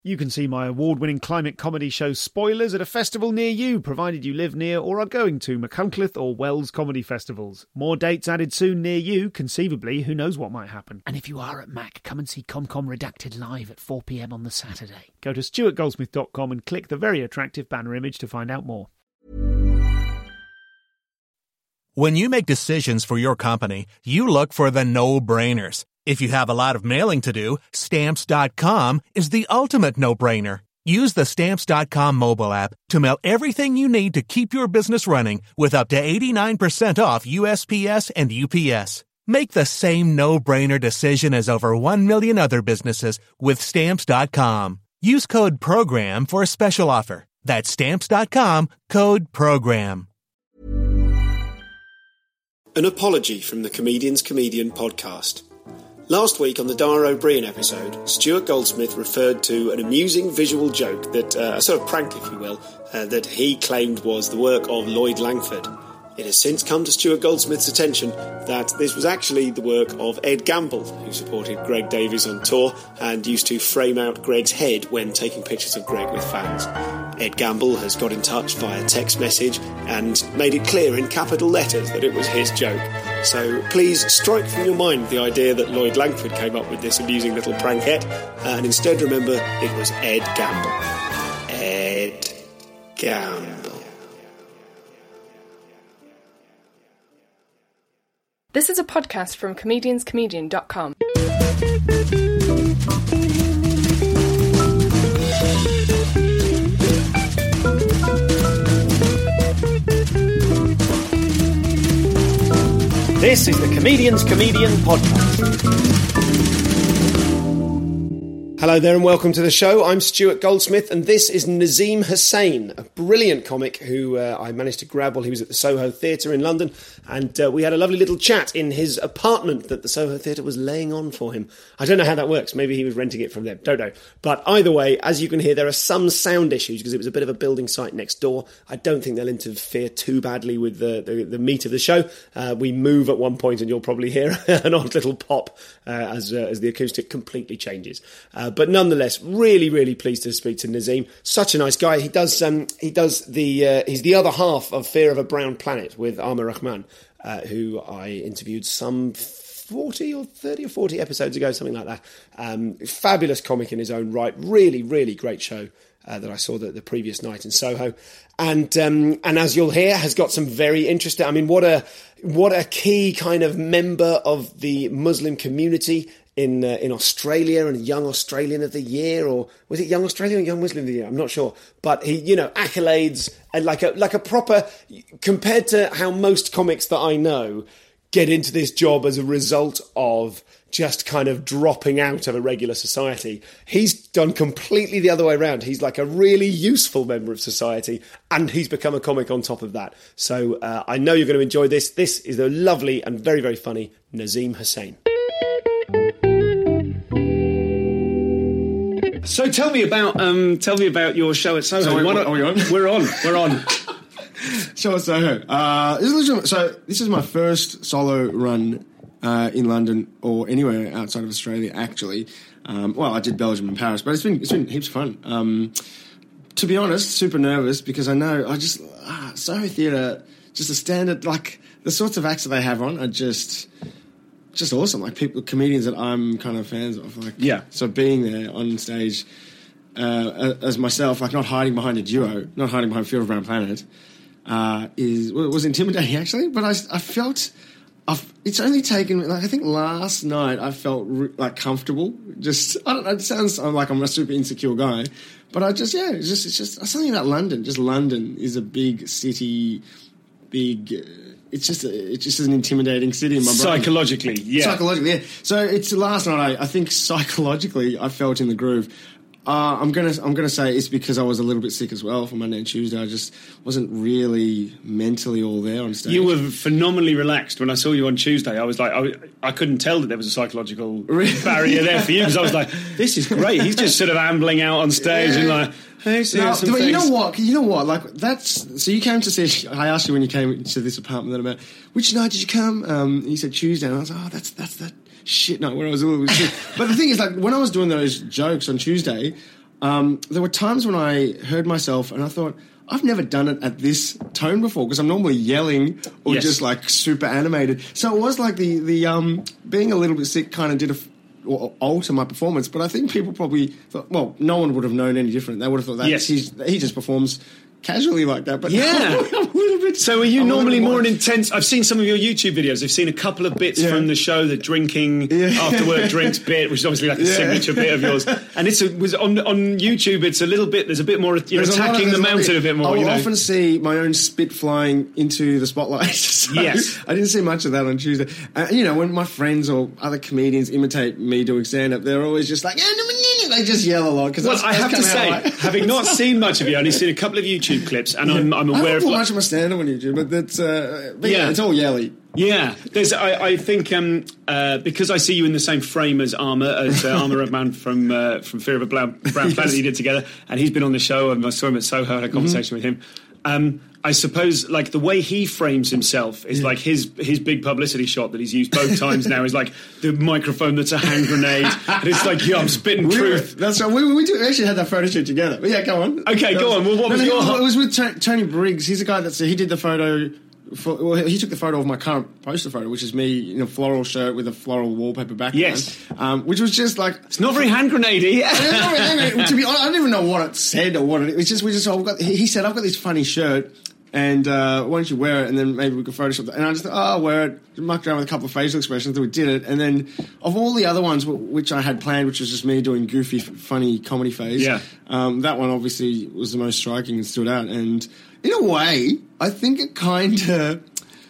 You can see my award-winning climate comedy show Spoilers at a festival near you, provided you live near or are going to Machynlleth or Wells comedy festivals. More dates added soon near you, conceivably, who knows what might happen. And if you are at Mac, come and see ComCom Redacted live at 4 p.m. on the Saturday. Go to stuartgoldsmith.com and click the very attractive banner image to find out more. When you make decisions for your company, you look for the no-brainers. If you have a lot of mailing to do, Stamps.com is the ultimate no-brainer. Use the Stamps.com mobile app to mail everything you need to keep your business running with up to 89% off USPS and UPS. Make the same no-brainer decision as over 1 million other businesses with Stamps.com. Use code PROGRAM for a special offer. That's Stamps.com, code PROGRAM. An apology from the Comedian's Comedian podcast. Last week on the Dara O'Brien episode, Stuart Goldsmith referred to an amusing visual joke that, a sort of prank if you will, that he claimed was the work of Lloyd Langford. It has since come to Stuart Goldsmith's attention that this was actually the work of Ed Gamble, who supported Greg Davies on tour and used to frame out Greg's head when taking pictures of Greg with fans. Ed Gamble has got in touch via text message and made it clear in capital letters that it was his joke. So please strike from your mind the idea that Lloyd Langford came up with this amusing little prankette, and instead remember it was Ed Gamble. Ed Gamble. This is a podcast from comedianscomedian.com. This is the Comedian's Comedian podcast. Hello there and welcome to the show. I'm Stuart Goldsmith and this is Nazeem Hussain, a brilliant comic who I managed to grab while he was at the Soho Theatre in London, and we had a lovely little chat in his apartment that the Soho Theatre was laying on for him. I don't know how that works. Maybe he was renting it from them. Don't know. But either way, as you can hear, there are some sound issues because it was a bit of a building site next door. I don't think they'll interfere too badly with the meat of the show. We move at one point and you'll probably hear an odd little pop as the acoustic completely changes. But nonetheless, really, really pleased to speak to Nazeem. Such a nice guy. He's the other half of Fear of a Brown Planet with Amar Rahman, who I interviewed some 30 or 40 episodes ago, something like that. Fabulous comic in his own right. Really, really great show that I saw the previous night in Soho. And as you'll hear, has got some very interesting... I mean, what a key kind of member of the Muslim community in Australia, and Young Australian of the Year, or was it Young Australian or Young Muslim of the Year? I'm not sure. But he, accolades, and like a proper, compared to how most comics that I know get into this job as a result of just kind of dropping out of a regular society. He's done completely the other way around. He's like a really useful member of society, and he's become a comic on top of that. So I know you're going to enjoy this. This is the lovely and very, very funny Nazeem Hussain. So tell me about your show at Soho. So are we on? We're on. Show at Soho. This is my first solo run in London or anywhere outside of Australia, actually. I did Belgium and Paris, but it's been heaps of fun. To be honest, super nervous because I know Soho Theatre, just a standard, like the sorts of acts that they have on are just awesome. Like comedians that I'm kind of fans of. Like, yeah. So being there on stage as myself, like not hiding behind a duo, not hiding behind Fear of a Brown Planet, was intimidating actually. But I felt it's only taken, like, I think last night I felt like comfortable. Just, I don't know, it sounds like I'm a super insecure guy, but it's just something about London. Just London is a big city, it's just an intimidating city in my brain. Psychologically, yeah. So it's last night. I think psychologically I felt in the groove. I'm gonna say it's because I was a little bit sick as well for Monday and Tuesday. I just wasn't really mentally all there on stage. You were phenomenally relaxed when I saw you on Tuesday. I was like, I couldn't tell that there was a psychological barrier there for you, because I was like, this is great. He's just sort of ambling out on stage and like, hey, but you know what? Like, that's, so you came to see. I asked you when you came to this apartment that about which night did you come? And you said Tuesday, and I was like, oh, that's that shit night when I was a little bit sick. But the thing is, like, when I was doing those jokes on Tuesday, there were times when I heard myself and I thought, I've never done it at this tone before because I'm normally yelling or just like super animated. So it was like the being a little bit sick kind of did or alter my performance. But I think people probably thought, well, no one would have known any different. They would have thought that he just performs casually like that. But I'm a little bit. So are you normally more an intense? I've seen some of your YouTube videos. I've seen a couple of bits from the show, the drinking after work drinks bit, which is obviously like a signature bit of yours. And it was on YouTube. It's a little bit. There's a bit more. You're attacking the mountain a bit more. I will often see my own spit flying into the spotlight. So I didn't see much of that on Tuesday. When my friends or other comedians imitate me doing stand-up, they're always just like, they just yell a lot. Well, I have to say, having not seen much of you, I've only seen a couple of YouTube clips, and I'm aware of much of my stand-up on YouTube, but that's it's all yelly. Yeah, I think because I see you in the same frame as Armour Redman from Fear of a Brown Planet you did together, and he's been on the show, and I saw him at Soho, had a conversation with him. I suppose like the way he frames himself is like his big publicity shot that he's used both times now is like the microphone that's a hand grenade, and it's like I'm spitting truth. That's right. We actually had that photo shoot together. But yeah, go on. Okay, go on. Well, what was your? It was with Tony Briggs. He's the guy he did the photo. He took the photo of my current poster photo, which is me in a floral shirt with a floral wallpaper background. Yes. Which was just like... It's not very hand grenadey. To be honest, I don't even know what it said or what it... It's just, he said, I've got this funny shirt, and why don't you wear it, and then maybe we could Photoshop that. And I just thought, I'll wear it, mucked around with a couple of facial expressions, and we did it. And then of all the other ones which I had planned, which was just me doing goofy, funny comedy phase, that one obviously was the most striking and stood out. And in a way, I think it kind of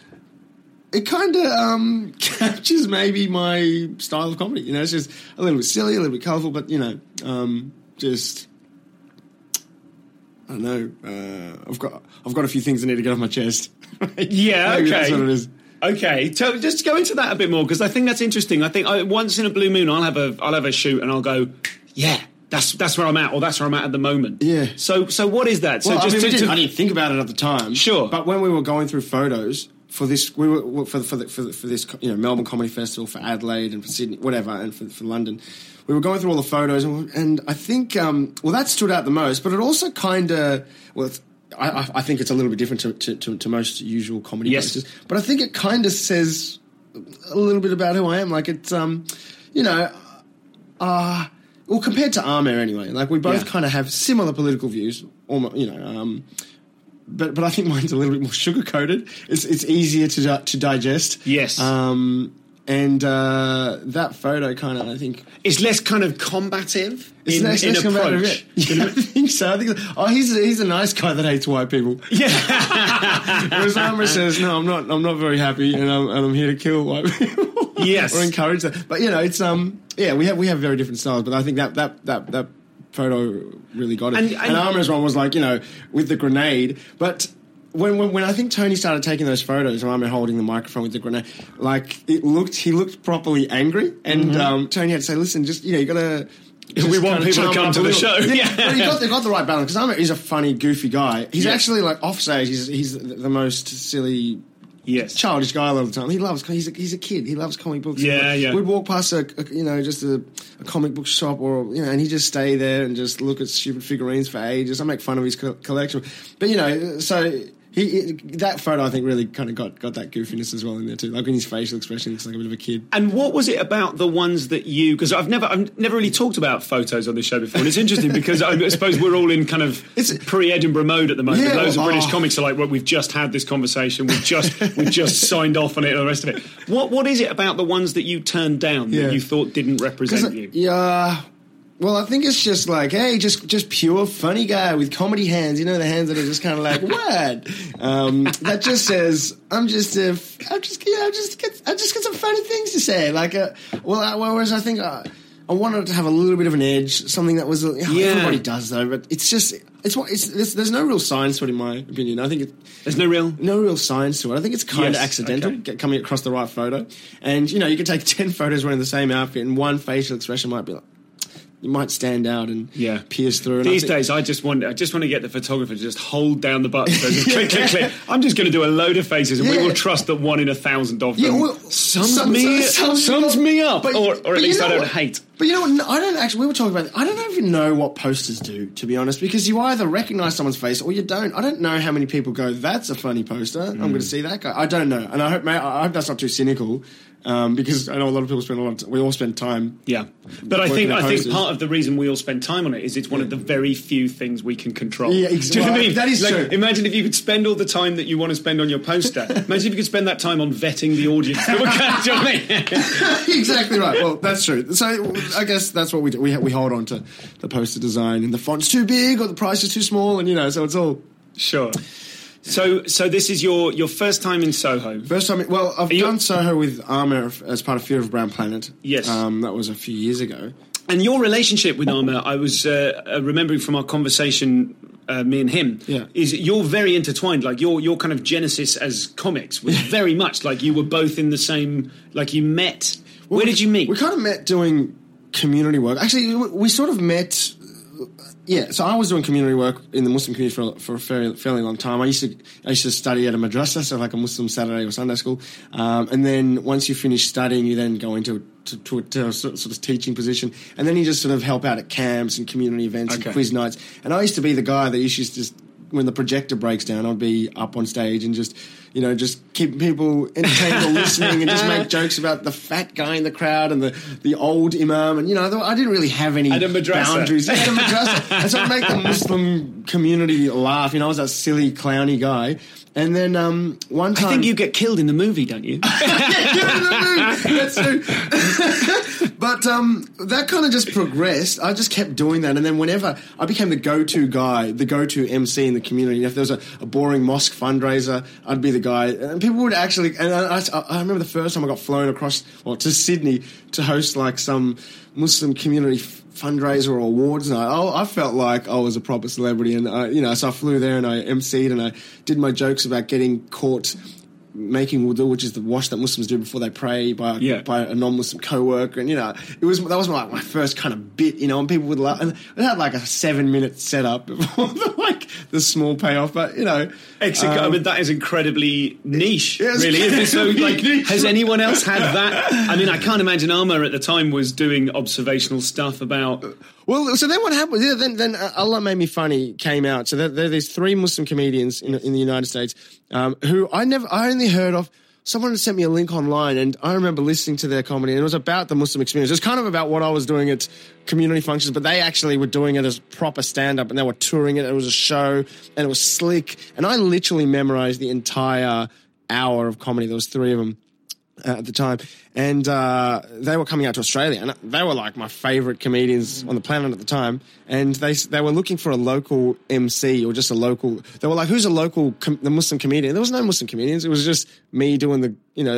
captures maybe my style of comedy. It's just a little bit silly, a little bit colourful, but just... I don't know. I've got a few things I need to get off my chest. Yeah, okay. That's what it is. Okay, so just go into that a bit more because I think that's interesting. I think once in a blue moon, I'll have a shoot and I'll go, yeah, that's where I'm at, or that's where I'm at the moment. Yeah. So what is that? Well, so just I didn't think about it at the time. Sure. But when we were going through photos for this, for this Melbourne Comedy Festival, for Adelaide and for Sydney, whatever, and for London. We were going through all the photos, and I think, that stood out the most, but it also kind of, I think it's a little bit different to most usual comedy places, but I think it kind of says a little bit about who I am. Like, it's, compared to Armour anyway, like, we both kind of have similar political views, almost, but I think mine's a little bit more sugar-coated. It's easier to digest. Yes. And that photo kind of, I think... It's less kind of combative in less approach. Yeah, I think so. I think, he's a nice guy that hates white people. Yeah. Whereas Armour says, no, I'm not very happy, and I'm here to kill white people. Yes. Or encourage that. But, it's, we have very different styles, but I think that photo really got it. And Armour's one was like, with the grenade, but... When I think Tony started taking those photos, and I'm holding the microphone with the grenade, like he looked properly angry, and Tony had to say, "Listen, just you got to." We want people to come to the show. Yeah, they got the right balance because he's a funny, goofy guy. He's actually like offstage. He's the most silly. Yes, childish guy a lot of the time. He's a kid. He loves comic books. Yeah. We'd walk past a comic book shop and he'd just stay there and just look at stupid figurines for ages. I make fun of his collection, but so. That photo, I think, really kind of got that goofiness as well in there too. Like in his facial expression, he looks like a bit of a kid. And what was it about the ones that you? Because I've never really talked about photos on this show before. And it's interesting because I suppose we're all in kind of pre-Edinburgh mode at the moment. Yeah, loads of British comics are like, well, we've just had this conversation, we've just signed off on it, and the rest of it. What is it about the ones that you turned down that you thought didn't represent you? Yeah. Well, I think it's just like, hey, just pure funny guy with comedy hands. The hands that are just kind of like, what? That just says, I just get some funny things to say. Like, whereas I think I wanted to have a little bit of an edge, something that was, everybody does though, but it's just, there's no real science to it in my opinion. I think there's no real science to it. I think it's kind of accidental, coming across the right photo. And, you could take 10 photos wearing the same outfit and one facial expression might be like, stand out and Yeah. pierce through. And These days, I just want to get the photographer to just hold down the button. So just click, click, click. I'm just going to do a load of faces, and we will trust that 1 in 1,000 of them sums me up, But- or but at you least know I don't what? hate. But you know what? I don't actually. We were talking about it. I don't even know what posters do, to be honest, because you either recognise someone's face or you don't. I don't know how many people go, "That's a funny poster. I'm going to see that guy." I don't know, and I hope that's not too cynical. Because I know a lot of people we all spend time. Yeah, but I working think at posters. part of the reason we all spend time on it is it's one of the very few things we can control. Yeah, Do you know what I mean? that is true. Imagine if you could spend all the time that you want to spend on your poster. Imagine if you could spend that time on vetting the audience. Do you know what I mean? Exactly right. Well, that's true. So I guess that's what we do. We hold on to the poster design, and the font's too big or the price is too small, and so it's all Sure. So this is your first time in Soho. first time. Well, I've done Soho with Armour as part of Fear of Brown Planet. Yes. That was a few years ago. And your relationship with Armour, I was remembering from our conversation, me and him, is you're very intertwined. Like your kind of genesis as comics was very much like you were both in the same. Like you met. Where did you meet? We kind of met doing community work. Actually, we sort of met. Yeah, so I was doing community work in the Muslim community for a fairly long time. I used to study at a madrasa, so like a Muslim Saturday or Sunday school. And then once you finish studying, you then go into a sort of teaching position, and then you just sort of help out at camps and community events and quiz nights. And I used to be the guy that used to just, when the projector breaks down, I'd be up on stage and just keep people entertained or listening, and just make jokes about the fat guy in the crowd and the old imam. And, I didn't really have any boundaries. At a madrasa. And so I'd make the Muslim community laugh. I was that silly, clowny guy. And then one time... I think you get killed in the movie, don't you? That's true. But that kind of just progressed. I just kept doing that. And then whenever I became the go-to guy, the go-to MC in the community, if there was a boring mosque fundraiser, I'd be the guy. And people would actually... And I remember the first time I got flown across, to Sydney to host like some Muslim community fundraiser or awards night. I felt like I was a proper celebrity, and so I flew there and I MC'd and I did my jokes about getting caught making wudu, which is the wash that Muslims do before they pray, by a non-Muslim co-worker, and that was my first kind of bit, and people would laugh, and it had like a 7-minute setup before the small payoff, but I mean, that is incredibly niche, really. Niche. Has anyone else had that? I mean, I can't imagine Armour at the time was doing observational stuff about. Well, so then what happened? Yeah, then Allah Made Me Funny came out. So there are these 3 Muslim comedians in the United States who I only heard of. Someone had sent me a link online, and I remember listening to their comedy, and it was about the Muslim experience. It was kind of about what I was doing at community functions, but they actually were doing it as proper stand-up, and they were touring it. It was a show, and it was slick. And I literally memorized the entire hour of comedy. There was 3 of them at the time, and they were coming out to Australia, and they were like my favourite comedians on the planet at the time, and they were looking for a local MC or just a local. They were like, who's a local the Muslim comedian? There was no Muslim comedians. It was just me doing the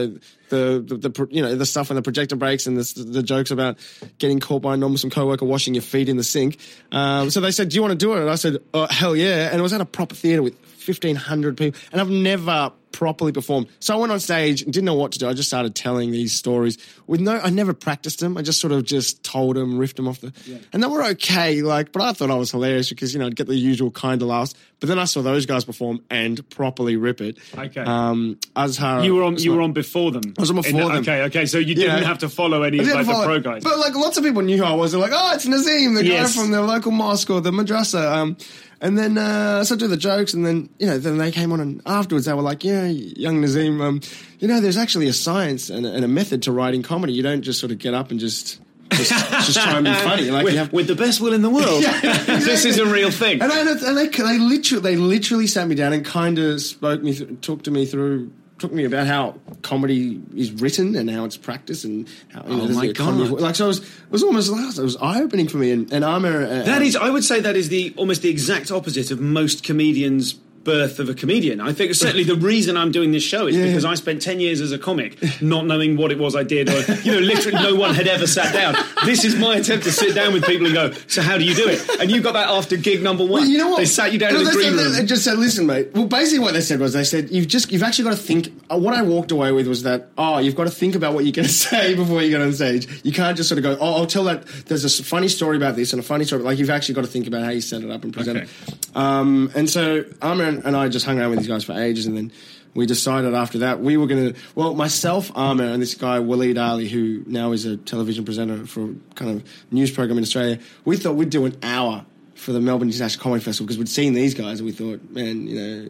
stuff when the projector breaks and the jokes about getting caught by a non-Muslim co-worker washing your feet in the sink. So they said, do you want to do it? And I said, oh, hell yeah. And it was at a proper theatre with 1,500 people, and I've never properly performed. So I went on stage and didn't know what to do. I just started telling these stories I never practiced them. I just sort of just told them, riffed them off and they were okay. But I thought I was hilarious because, I'd get the usual kind of laughs. But then I saw those guys perform and properly rip it. Okay. Azhar. You were on before them. I was on before them. Okay. So you didn't have to follow any of the pro guys. But lots of people knew who I was. They're like, oh, it's Nazim, the guy from the local mosque or the madrasa. And then, so I do the jokes, and then, then they came on, and afterwards they were like, yeah, young Nazim, there's actually a science and a method to writing comedy. You don't just sort of get up and just try and be funny. With the best will in the world. Exactly. This is a real thing. And they literally sat me down and kind of talked to me about how comedy is written and how it's practiced and how my God. So it was almost it was eye-opening for me, and Armour I would say that is almost the exact opposite of most comedians' birth of a comedian. I think certainly the reason I'm doing this show is because I spent 10 years as a comic not knowing what it was I did, or literally no one had ever sat down. This is my attempt to sit down with people and go, so how do you do it? And you got that after gig number 1. Well, you know what? They sat you down in the green room. They just said, listen, mate. Well, basically what they said was, you've actually got to think. What I walked away with was that, you've got to think about what you're going to say before you get on stage. You can't just sort of go, I'll tell that there's a funny story about this and a funny story. Like, you've actually got to think about how you set it up and present it. And so Armour and I just hung around with these guys for ages, and then we decided after that we were going to, myself, Armour, and this guy, Waleed Ali, who now is a television presenter for a kind of news program in Australia, we thought we'd do an hour for the Melbourne International Comedy Festival because we'd seen these guys and we thought, man,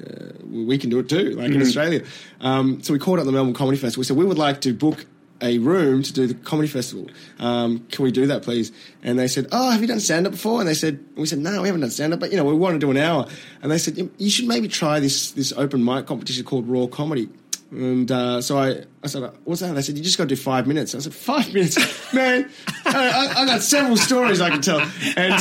we can do it too, like in Australia. So we called up the Melbourne Comedy Festival. We said, we would like to book a room to do the comedy festival. Can we do that, please? And they said, have you done stand-up before? And we said, no, we haven't done stand-up, but, we want to do an hour. And they said, you should maybe try this open mic competition called Raw Comedy. And so I said, what's that? They said, you just got to do 5 minutes. I said, 5 minutes? Man, I got several stories I can tell. And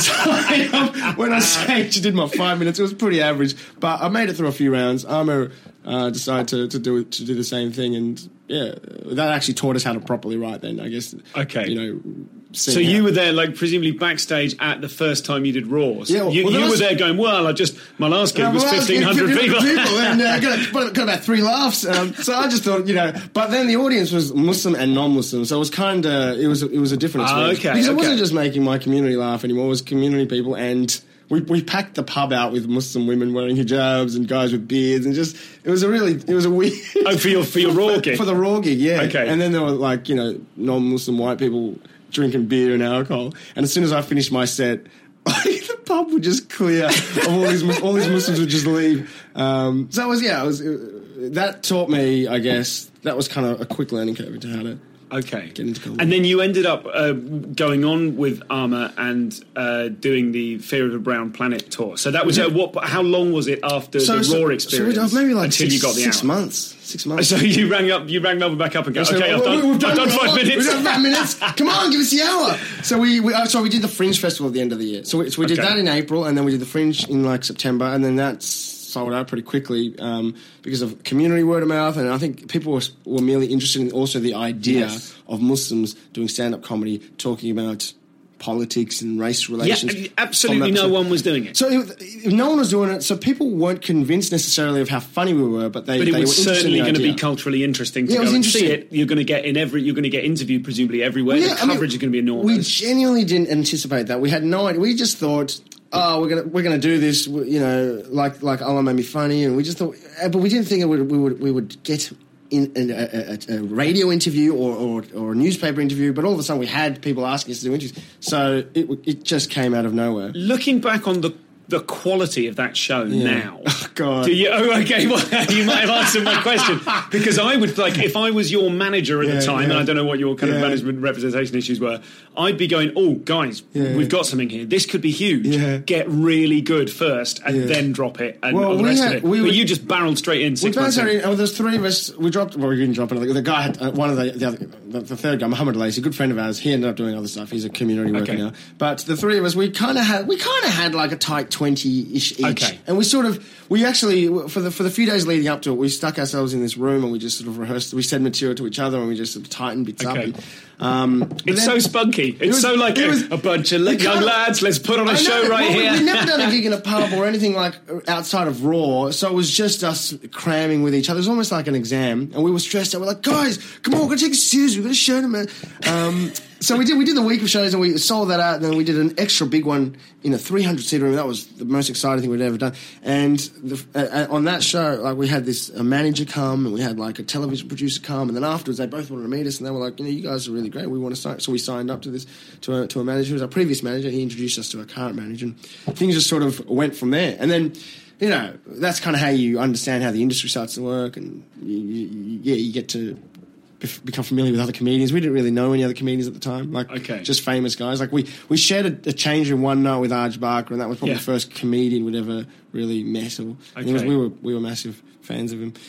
so when I did my 5 minutes, it was pretty average. But I made it through a few rounds. Armour decided to do the same thing, and that actually taught us how to properly write. Then I guess. Okay. So you were there, like presumably backstage at the first time you did Raws. Yeah, you were there going, my last gig was 1,500 people, and got about 3 laughs. So I just thought, but then the audience was Muslim and non-Muslim, so it was kind of it was a different experience. Because it wasn't just making my community laugh anymore; it was community people and. We packed the pub out with Muslim women wearing hijabs and guys with beards, and just it was a weird. Oh, for your Raw gig, for the Raw gig, yeah. Okay, and then there were non-Muslim white people drinking beer and alcohol, and as soon as I finished my set, the pub would just clear of all these Muslims would just leave. So it was that taught me, I guess, that was kind of a quick learning curve into how to. Okay. Get into comedy. And then you ended up going on with Armour and doing the Fear of a Brown Planet tour. So that was how long was it after the Raw experience? So maybe like until you got the 6 months. 6 months. So you rang Melbourne back up and go, I've done 5 minutes. We've done 5 minutes. Come on, give us the hour. So we did the Fringe Festival at the end of the year. So we did that in April, and then we did the Fringe in like September, and then that's sold out pretty quickly because of community word of mouth, and I think people were merely interested in also the idea of Muslims doing stand-up comedy, talking about politics and race relations. Yeah, absolutely no one was doing it. So no one was doing it, so people weren't convinced necessarily of how funny we were, but it was certainly going to be culturally interesting to go and see it. You're going to get interviewed presumably everywhere. The coverage is going to be enormous. We genuinely didn't anticipate that. We had no idea. We just thought, we're gonna do this, like Allah made me funny, and we just thought, but we didn't think we would get in a radio interview or a newspaper interview. But all of a sudden, we had people asking us to do interviews, so it just came out of nowhere. Looking back on the quality of that show now. Oh, God. Okay, well, you might have answered my question. Because I would, if I was your manager at the time, and I don't know what your kind of management representation issues were, I'd be going, guys, we've got something here. This could be huge. Yeah. Get really good first and then drop it and all the rest of it. But you just barreled straight in 6 months in. There's 3 of us. We didn't drop it. The guy had one of the third guy, Muhammad Ali, a good friend of ours. He ended up doing other stuff. He's a community worker now. But the 3 of us, we kind of had like a tight 20-ish each. Okay. And we actually, for the few days leading up to it, we stuck ourselves in this room and we just sort of rehearsed. We said material to each other and we just sort of tightened bits up. It's so spunky. It's so like a bunch of young lads, let's put on a show here. We'd never done a gig in a pub or anything like outside of Raw, so it was just us cramming with each other. It was almost like an exam, and we were stressed out. We're like, guys, come on, we're going to take it seriously. We're going to show them, man. So we did the week of shows, and we sold that out, and then we did an extra big one in a 300-seater room. That was the most exciting thing we'd ever done. And on that show, we had a manager come, and we had a television producer come, and then afterwards they both wanted to meet us, and they were like, you guys are really great. We want to sign. So we signed up to this to a manager who was our previous manager. He introduced us to our current manager, and things just sort of went from there. And then, that's kind of how you understand how the industry starts to work, and you get to become familiar with other comedians. We didn't really know any other comedians at the time, just famous guys. We shared a change room one night with Arj Barker, and that was probably the first comedian we'd ever really met. We were massive fans of him.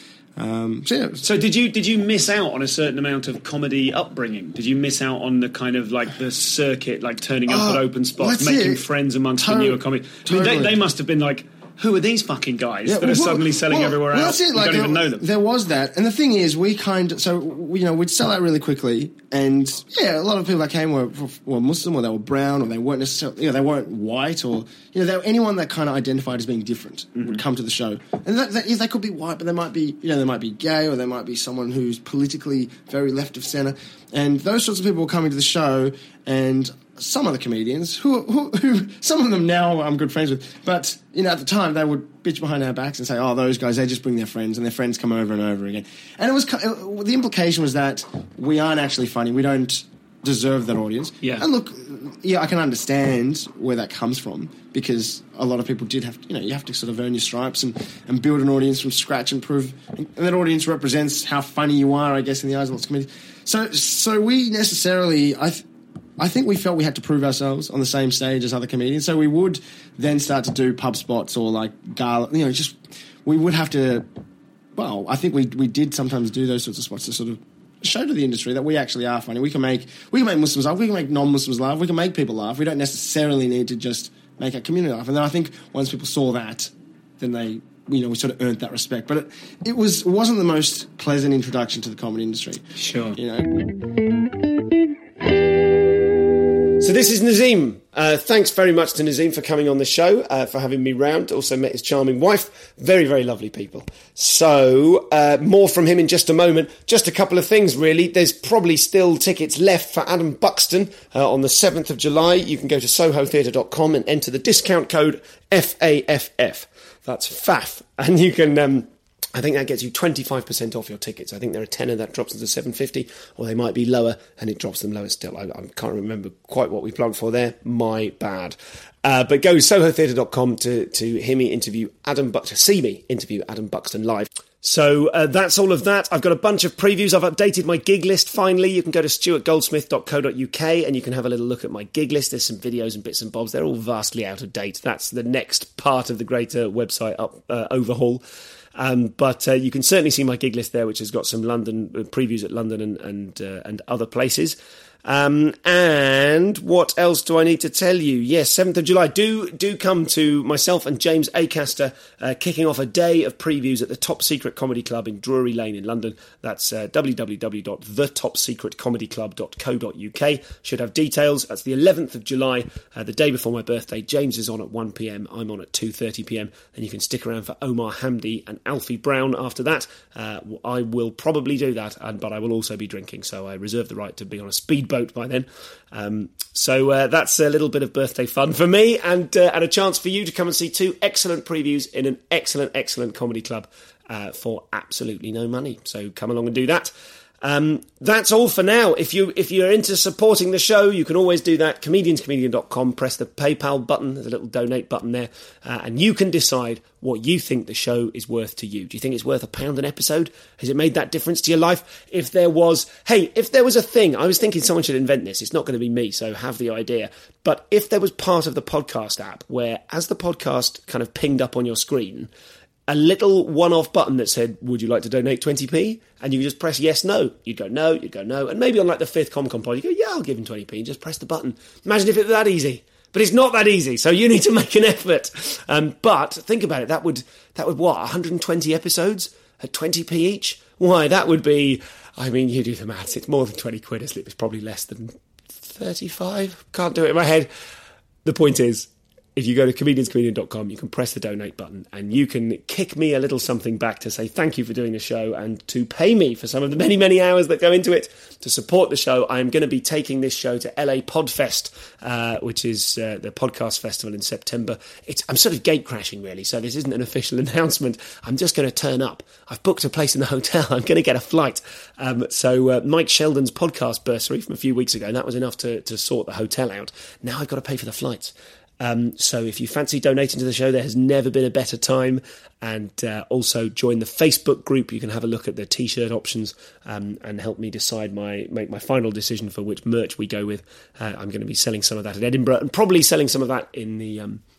So did you miss out on a certain amount of comedy upbringing? Did you miss out on the kind of the circuit, turning up at open spots, making friends amongst the newer comics? I mean, they must have been who are these fucking guys that are suddenly selling everywhere else? That's it. Like, we don't even know them. There was that. And the thing is, we'd sell out really quickly. And a lot of people that came were Muslim, or they were brown, or they weren't necessarily, they weren't white, or, anyone that kind of identified as being different would come to the show. And they could be white, but they might be, they might be gay, or they might be someone who's politically very left of centre. And those sorts of people were coming to the show, and some other comedians who some of them now I'm good friends with, but at the time they would bitch behind our backs and say, "Oh, those guys, they just bring their friends, and their friends come over and over again." And the implication was that we aren't actually funny. We don't deserve that audience. Yeah. And look, I can understand where that comes from, because a lot of people did have, you have to sort of earn your stripes and build an audience from scratch and prove, and that audience represents how funny you are, I guess, in the eyes of lots of comedians. So we necessarily, I think we felt we had to prove ourselves on the same stage as other comedians. So we would then start to do pub spots or like gala, we would have to, I think we did sometimes do those sorts of spots to sort of show to the industry that we actually are funny. We can make Muslims laugh, we can make non-Muslims laugh, we can make people laugh. We don't necessarily need to just make our community laugh. And then I think once people saw that, then they, we sort of earned that respect. But it wasn't the most pleasant introduction to the comedy industry. Sure. So this is Nazeem. Thanks very much to Nazeem for coming on the show, for having me round. Also met his charming wife. Very, very lovely people. So more from him in just a moment. Just a couple of things, really. There's probably still tickets left for Adam Buxton on the 7th of July. You can go to sohotheatre.com and enter the discount code FAFF. That's FAF. And you can... I think that gets you 25% off your tickets. I think they're a tenner, that drops them to $7.50, or they might be lower and it drops them lower still. I can't remember quite what we plugged for there. My bad. But go sohotheatre.com to hear me interview Adam Buxton, see me interview Adam Buxton live. So that's all of that. I've got a bunch of previews. I've updated my gig list finally. You can go to stuartgoldsmith.co.uk and you can have a little look at my gig list. There's some videos and bits and bobs. They're all vastly out of date. That's the next part of the greater website overhaul. But you can certainly see my gig list there, which has got some London previews at London and other places. And what else do I need to tell you? Yes, 7th of July. Do come to myself and James Acaster kicking off a day of previews at the Top Secret Comedy Club in Drury Lane in London. That's www.thetopsecretcomedyclub.co.uk. Should have details. That's the 11th of July, the day before my birthday. James is on at 1 p.m. I'm on at 2:30 p.m. Then you can stick around for Omar Hamdi and Alfie Brown after that. I will probably do that, but I will also be drinking, so I reserve the right to be on a speedboat by then. So that's a little bit of birthday fun for me, and a chance for you to come and see two excellent previews in an excellent comedy club for absolutely no money. So come along and do that. That's all for now. If you're into supporting the show, you can always do that. Comedianscomedian.com, press the PayPal button. There's a little donate button there, and you can decide what you think the show is worth to you. Do you think it's worth £1 an episode? Has it made that difference to your life? If there was a thing, I was thinking someone should invent this. It's not going to be me, so have the idea. But if there was part of the podcast app where, as the podcast kind of pinged up on your screen, a little one-off button that said, would you like to donate 20p? And you just press yes, no. You'd go no. And maybe on like the 5th Comcom pod, you go, yeah, I'll give him 20p, and just press the button. Imagine if it was that easy. But it's not that easy, so you need to make an effort. But think about it, that would what, 120 episodes at 20p each? Why, that would be, I mean, you do the maths, it's more than 20 quid, isn't it? It's probably less than 35. Can't do it in my head. The point is, if you go to comedianscomedian.com, you can press the donate button and you can kick me a little something back to say thank you for doing the show and to pay me for some of the many, many hours that go into it to support the show. I am going to be taking this show to LA Podfest, which is the podcast festival in September. I'm sort of gate crashing, really, so this isn't an official announcement. I'm just going to turn up. I've booked a place in the hotel. I'm going to get a flight. So Mike Sheldon's podcast bursary from a few weeks ago, that was enough to sort the hotel out. Now I've got to pay for the flights. So if you fancy donating to the show, there has never been a better time. And also join the Facebook group. You can have a look at the T-shirt options and help me decide make my final decision for which merch we go with. I'm going to be selling some of that at Edinburgh and probably selling some of that in the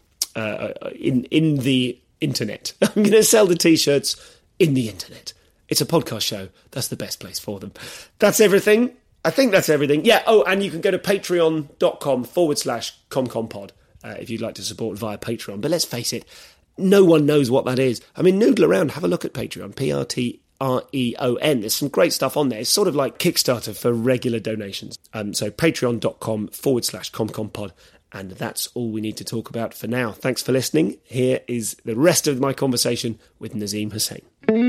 in the internet. I'm going to sell the T-shirts in the internet. It's a podcast show. That's the best place for them. That's everything. I think that's everything. Yeah. Oh, and you can go to patreon.com/ComCompod. If you'd like to support via Patreon. But let's face it, no one knows what that is. I mean, noodle around, have a look at Patreon, Patreon. There's some great stuff on there. It's sort of like Kickstarter for regular donations. So patreon.com/ComComPod. And that's all we need to talk about for now. Thanks for listening. Here is the rest of my conversation with Nazeem Hussain.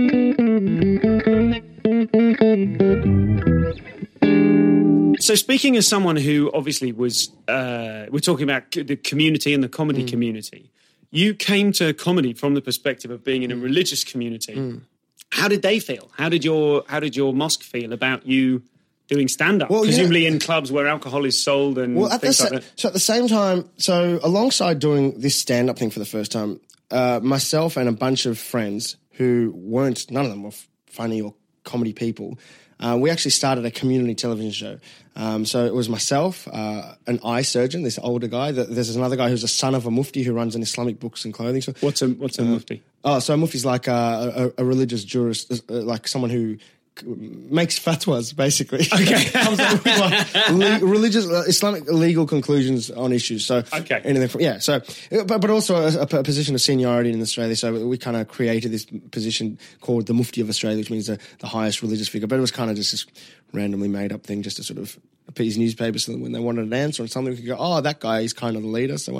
So speaking as someone who obviously was, we're talking about the community and the comedy community. You came to comedy from the perspective of being in a religious community. How did they feel? How did your mosque feel about you doing stand-up? Well, presumably in clubs where alcohol is sold and things like that. So at the same time, so alongside doing this stand-up thing for the first time, myself and a bunch of friends who none of them were funny or comedy people, we actually started a community television show. So it was myself, an eye surgeon, this older guy. There's another guy who's a son of a mufti who runs an Islamic books and clothing. So what's a mufti? Oh, so a mufti is like a religious jurist, like someone who makes fatwas, basically. Okay. Comes up with religious, Islamic legal conclusions on issues. So anything from, so, but also a position of seniority in Australia. So we kind of created this position called the Mufti of Australia, which means the highest religious figure. But it was kind of just this randomly made up thing just to sort of appease newspapers so that when they wanted an answer on something, we could go, oh, that guy is kind of the leader. So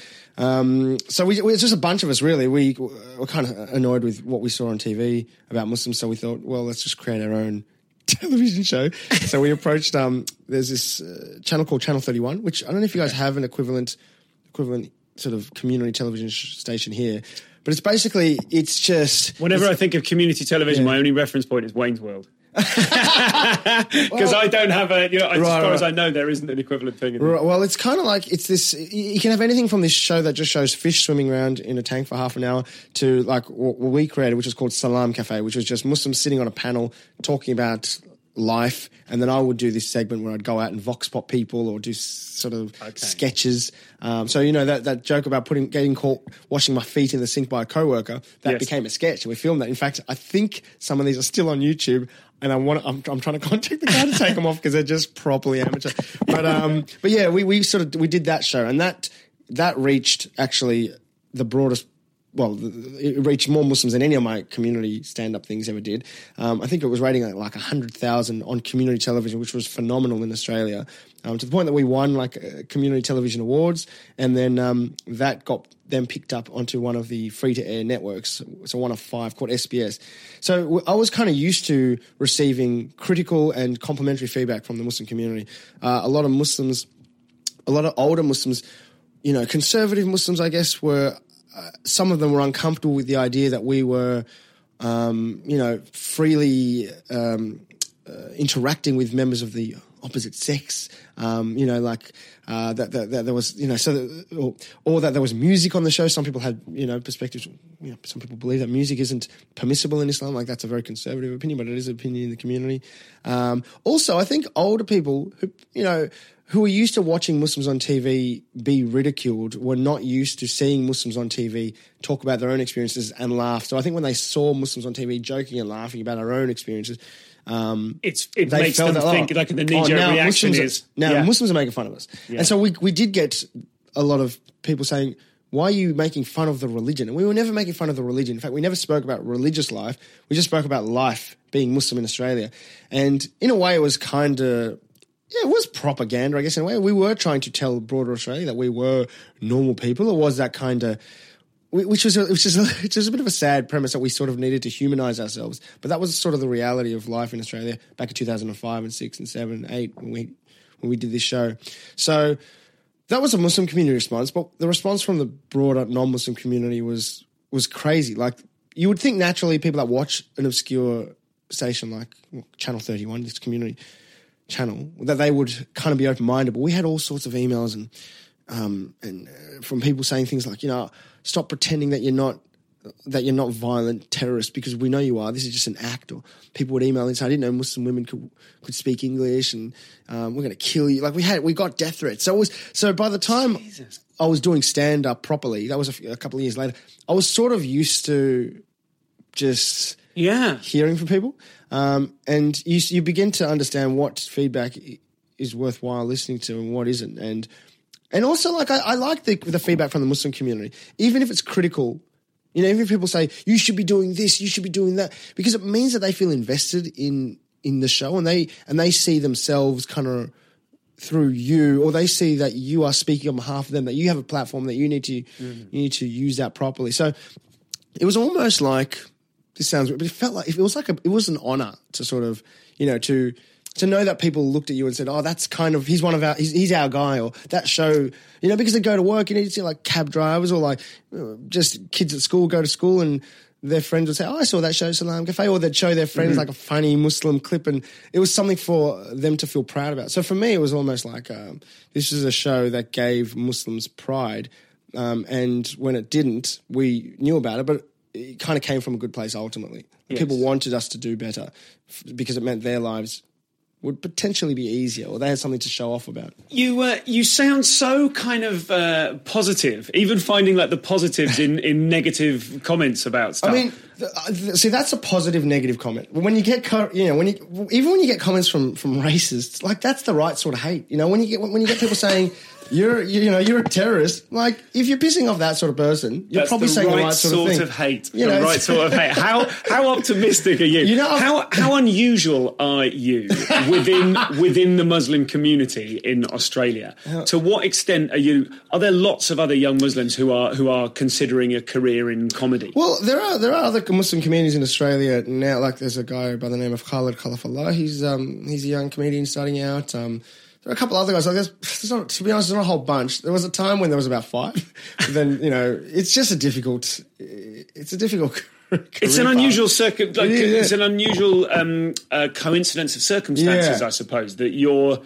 so it's just a bunch of us, really. We were kind of annoyed with what we saw on TV about Muslims, so we thought, well, let's just create our own television show. So we approached, there's this channel called Channel 31, which I don't know if you guys have an equivalent sort of community television station here, but it's just... Whenever I think of community television, my only reference point is Wayne's World. Because I don't have as far as I know, there isn't an equivalent thing. Well, it's kind of like, it's this, you can have anything from this show that just shows fish swimming around in a tank for half an hour to like what we created, which was called Salam Cafe, which was just Muslims sitting on a panel talking about life, and then I would do this segment where I'd go out and vox pop people or do sort of sketches. So that joke about getting caught washing my feet in the sink by a coworker, that became a sketch, and we filmed that. In fact, I think some of these are still on YouTube. And I'm trying to contact the guy to take them off because they're just properly amateur. But yeah, we did that show, and that reached actually the broadest. Well, it reached more Muslims than any of my community stand-up things ever did. I think it was rating like 100,000 on community television, which was phenomenal in Australia, to the point that we won like community television awards, and then that got then picked up onto one of the free-to-air networks, so one of 5 called SBS. So I was kind of used to receiving critical and complimentary feedback from the Muslim community. A lot of older Muslims, conservative Muslims, I guess, were... some of them were uncomfortable with the idea that we were, freely interacting with members of the opposite sex, that there was, or that there was music on the show. Some people had, perspectives. Some people believe that music isn't permissible in Islam. Like, that's a very conservative opinion, but it is an opinion in the community. Also, I think older people who were used to watching Muslims on TV be ridiculed were not used to seeing Muslims on TV talk about their own experiences and laugh. So I think when they saw Muslims on TV joking and laughing about our own experiences, it makes them think like the knee-jerk reaction is... Muslims are making fun of us. Yeah. And so we did get a lot of people saying, why are you making fun of the religion? And we were never making fun of the religion. In fact, we never spoke about religious life. We just spoke about life, being Muslim in Australia. And in a way, it was kind of... Yeah, it was propaganda, I guess, in a way. We were trying to tell broader Australia that we were normal people. It was that kind of... Which is a bit of a sad premise that we sort of needed to humanise ourselves. But that was sort of the reality of life in Australia back in 2005 and 6 and 7 and 8 when we did this show. So that was a Muslim community response, but the response from the broader non-Muslim community was crazy. Like, you would think naturally people that watch an obscure station like Channel 31, this community channel, that they would kind of be open-minded. But we had all sorts of emails and from people saying things like, stop pretending that you're not violent terrorists because we know you are. This is just an act. Or people would email and say, I didn't know Muslim women could speak English, and we're going to kill you. Like we got death threats. So by the time I was doing stand-up properly, that was a couple of years later, I was sort of used to just hearing from people. And you begin to understand what feedback is worthwhile listening to and what isn't. And also, like, I like the feedback from the Muslim community, even if it's critical You know, even if people say, you should be doing this, you should be doing that, because it means that they feel invested in the show, and they see themselves kind of through you, or they see that you are speaking on behalf of them, that you have a platform that you need to use that properly. So it was almost like, this sounds weird, but it felt like it was an honor to sort of, you know, to know that people looked at you and said, oh, that's kind of, he's our guy, or that show, you know, because they go to work and you see like cab drivers or like just kids at school go to school and their friends would say, oh, I saw that show, Salam Cafe, or they'd show their friends like a funny Muslim clip, and it was something for them to feel proud about. So for me, it was almost like this is a show that gave Muslims pride, and when it didn't, we knew about it, but it kind of came from a good place ultimately. Yes. People wanted us to do better because it meant their lives would potentially be easier, or they had something to show off about. You sound so kind of positive, even finding like the positives in negative comments about stuff. I mean, see, that's a positive negative comment. When you get, even when you get comments from racists, like that's the right sort of hate. You know, when you get people saying you're a terrorist, like if you're pissing off that sort of person, you're probably saying the right sort of thing. Hate. The right sort of hate. How optimistic are you? You know, how unusual are you within the Muslim community in Australia? To what extent are there lots of other young Muslims who are considering a career in comedy? Well, there are other Muslim communities in Australia now. Like there's a guy by the name of Khalid Khalifullah. He's a young comedian starting out. There are a couple other guys. Like there's not, to be honest, there's not a whole bunch. There was a time when there was about 5. But then, you know, it's just a difficult career it's an unusual It's an unusual coincidence of circumstances, I suppose, that you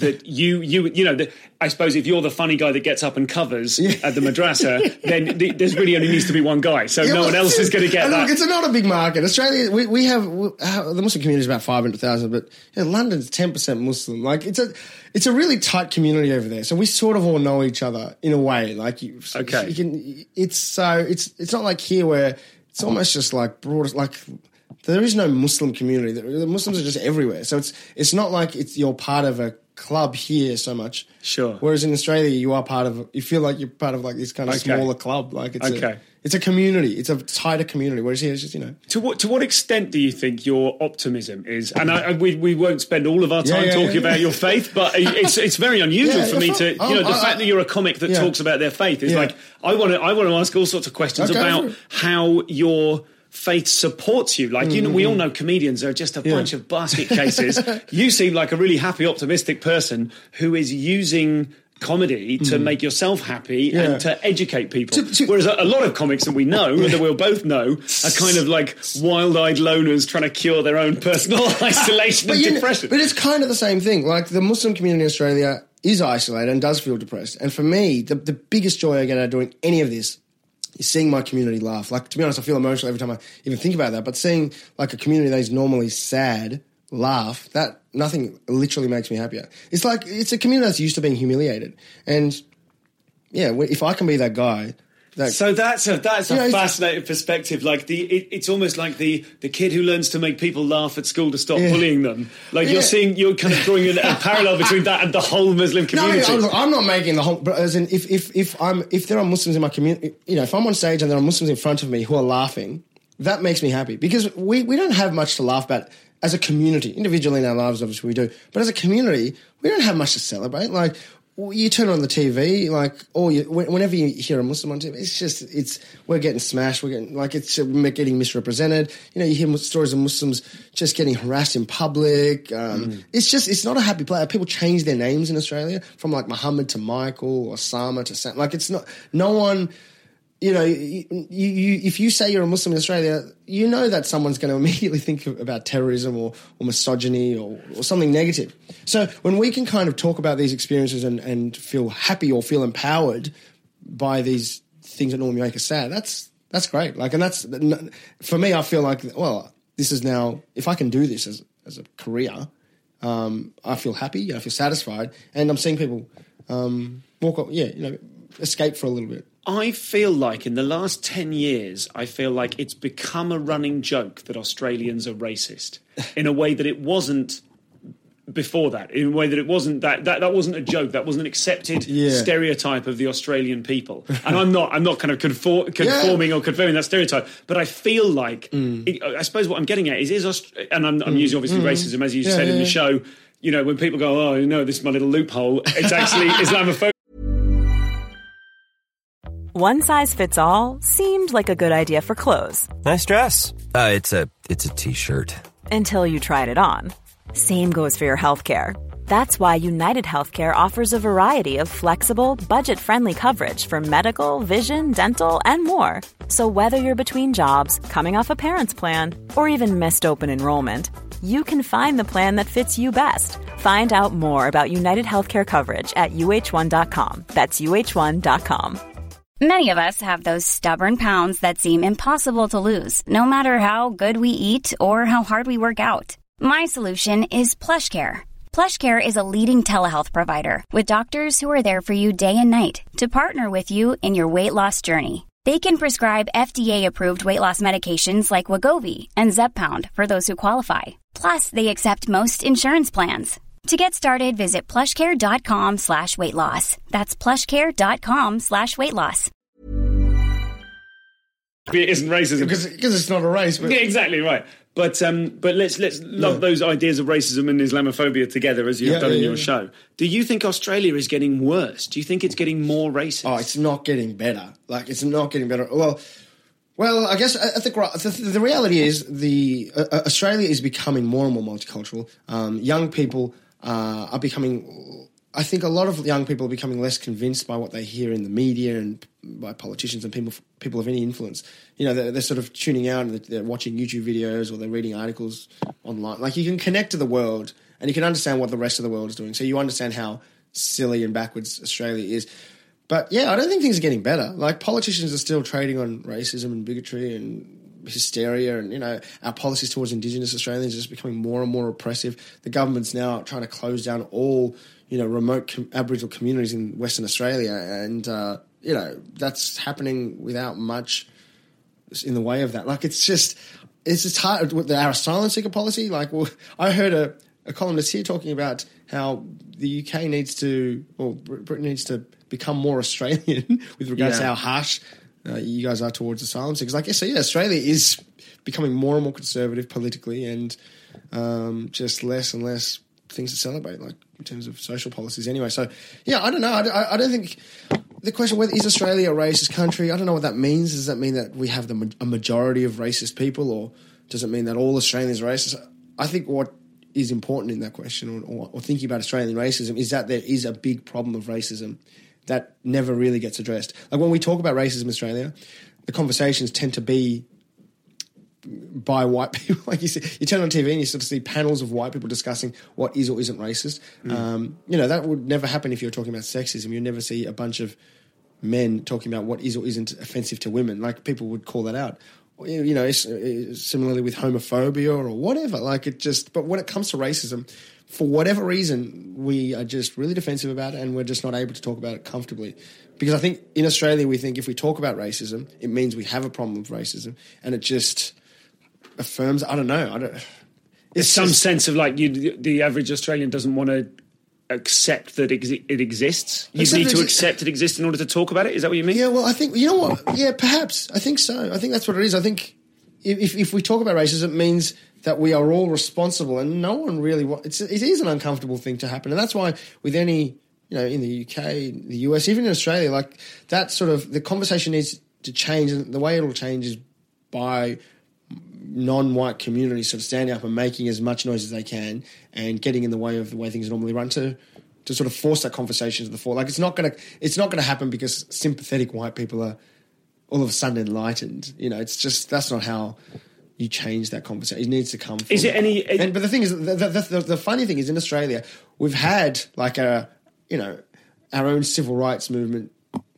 I suppose if you're the funny guy that gets up and covers at the madrasa, then there's really only needs to be one guy, so no one else is going to get that. Look, it's not a big market. Australia, we have the Muslim community is about 500,000, but London's 10% Muslim. Like it's a really tight community over there, so we sort of all know each other in a way. Like it's not like here where it's almost just like broad, like. There is no Muslim community. The Muslims are just everywhere. So it's not like you're part of a club here so much. Sure. Whereas in Australia, you feel like you're part of like this kind of smaller club. Like it's a community. It's a tighter community. Whereas here, it's just, you know. To what extent do you think your optimism is? And we won't spend all of our time talking about your faith, but it's very unusual for me to, the fact that you're a comic that talks about their faith is like, I want to ask all sorts of questions about how your faith supports you. Like, we all know comedians are just a bunch of basket cases. You seem like a really happy, optimistic person who is using comedy to make yourself happy and to educate people. Whereas a lot of comics that we know, that we'll both know, are kind of like wild-eyed loners trying to cure their own personal isolation and depression. But it's kind of the same thing. Like the Muslim community in Australia is isolated and does feel depressed. And for me, the biggest joy I get out of doing any of this is seeing my community laugh. Like, to be honest, I feel emotional every time I even think about that. But seeing like a community that is normally sad laugh, that nothing literally makes me happier. It's like it's a community that's used to being humiliated, and if I can be that guy. So that's a fascinating perspective. Like it's almost like the kid who learns to make people laugh at school to stop bullying them. Like you're kind of drawing a parallel between that and the whole Muslim community. No, I'm not making the whole. But as in, if there are Muslims in my community, if I'm on stage and there are Muslims in front of me who are laughing, that makes me happy, because we don't have much to laugh about as a community. Individually in our lives, obviously we do, but as a community, we don't have much to celebrate. Like, you turn on the TV, like, whenever you hear a Muslim on TV, we're getting smashed. We're getting misrepresented. You know, you hear stories of Muslims just getting harassed in public. It's not a happy place. People change their names in Australia from like Muhammad to Michael or Osama to Sam. Like, it's not, no one, you know, if you say you're a Muslim in Australia, you know that someone's going to immediately think about terrorism or misogyny or something negative. So when we can kind of talk about these experiences and feel happy or feel empowered by these things that normally make us sad, that's great. Like, and that's, for me, I feel like, well, this is now, if I can do this as a career, I feel happy, I feel satisfied, and I'm seeing people escape for a little bit. I feel like in the last 10 years, I feel like it's become a running joke that Australians are racist in a way that it wasn't before that, in a way that it wasn't that wasn't a joke, that wasn't an accepted stereotype of the Australian people. And I'm not kind of conforming or confirming that stereotype, but I feel like I suppose what I'm getting at is and I'm using obviously racism as you said in the show. You know, when people go, oh no, this is my little loophole, it's actually Islamophobia. One size fits all seemed like a good idea for clothes. Nice dress. It's a t-shirt. Until you tried it on. Same goes for your healthcare. That's why United Healthcare offers a variety of flexible, budget-friendly coverage for medical, vision, dental, and more. So whether you're between jobs, coming off a parent's plan, or even missed open enrollment, you can find the plan that fits you best. Find out more about United Healthcare coverage at uh1.com. That's uh1.com. Many of us have those stubborn pounds that seem impossible to lose, no matter how good we eat or how hard we work out. My solution is PlushCare. PlushCare is a leading telehealth provider with doctors who are there for you day and night to partner with you in your weight loss journey. They can prescribe FDA-approved weight loss medications like Wegovy and Zepbound for those who qualify. Plus, they accept most insurance plans. To get started, visit plushcare.com/weightloss. That's plushcare.com/weightloss. It isn't racism because it's not a race. But... Yeah, exactly right. But let's lump those ideas of racism and Islamophobia together as you've done in your show. Do you think Australia is getting worse? Do you think it's getting more racist? Oh, it's not getting better. Like, it's not getting better. Well, I guess the reality is Australia is becoming more and more multicultural. Young people are becoming. I think a lot of young people are becoming less convinced by what they hear in the media and by politicians and people of any influence. You know, they're sort of tuning out and they're watching YouTube videos or they're reading articles online. Like, you can connect to the world and you can understand what the rest of the world is doing. So you understand how silly and backwards Australia is. But yeah, I don't think things are getting better. Like, politicians are still trading on racism and bigotry and hysteria, and, you know, our policies towards Indigenous Australians are just becoming more and more oppressive. The government's now trying to close down all, you know, remote Aboriginal communities in Western Australia, and you know, that's happening without much in the way of that. Like, it's just hard with our asylum seeker policy. Like, well, I heard a columnist here talking about how the UK needs to, or Britain needs to become more Australian with regards to how harsh you guys are towards asylum seekers. Like, so Australia is becoming more and more conservative politically, and just less and less things to celebrate, like in terms of social policies anyway. So, yeah, I don't know. I don't think the question, whether is Australia a racist country, I don't know what that means. Does that mean that we have a majority of racist people, or does it mean that all Australians are racist? I think what is important in that question, or thinking about Australian racism, is that there is a big problem of racism that never really gets addressed. Like, when we talk about racism in Australia, the conversations tend to be by white people. Like, you turn on TV and you sort of see panels of white people discussing what is or isn't racist. You know, that would never happen if you're talking about sexism. You'd never see a bunch of men talking about what is or isn't offensive to women. Like, people would call that out. You know, similarly with homophobia or whatever. Like, but when it comes to racism, for whatever reason, we are just really defensive about it, and we're just not able to talk about it comfortably. Because I think in Australia, we think if we talk about racism, it means we have a problem with racism, and it just affirms, I don't know. There's some sense of, like, the average Australian doesn't want to accept that it exists. You need to accept it exists in order to talk about it. Is that what you mean? Yeah, well, I think, you know what? Yeah, perhaps. I think so. I think that's what it is. I think if we talk about racism, it means that we are all responsible, and no one really wants. It is an uncomfortable thing to happen, and that's why with any, you know, in the UK, the US, even in Australia, like, that sort of, the conversation needs to change, and the way it'll change is by non-white communities sort of standing up and making as much noise as they can and getting in the way of the way things normally run to sort of force that conversation to the fore. Like, it's not gonna happen because sympathetic white people are all of a sudden enlightened. You know, it's just, that's not how you change that conversation. It needs to come from... Is it any... But the thing is, the funny thing is, in Australia, we've had, like, our own civil rights movement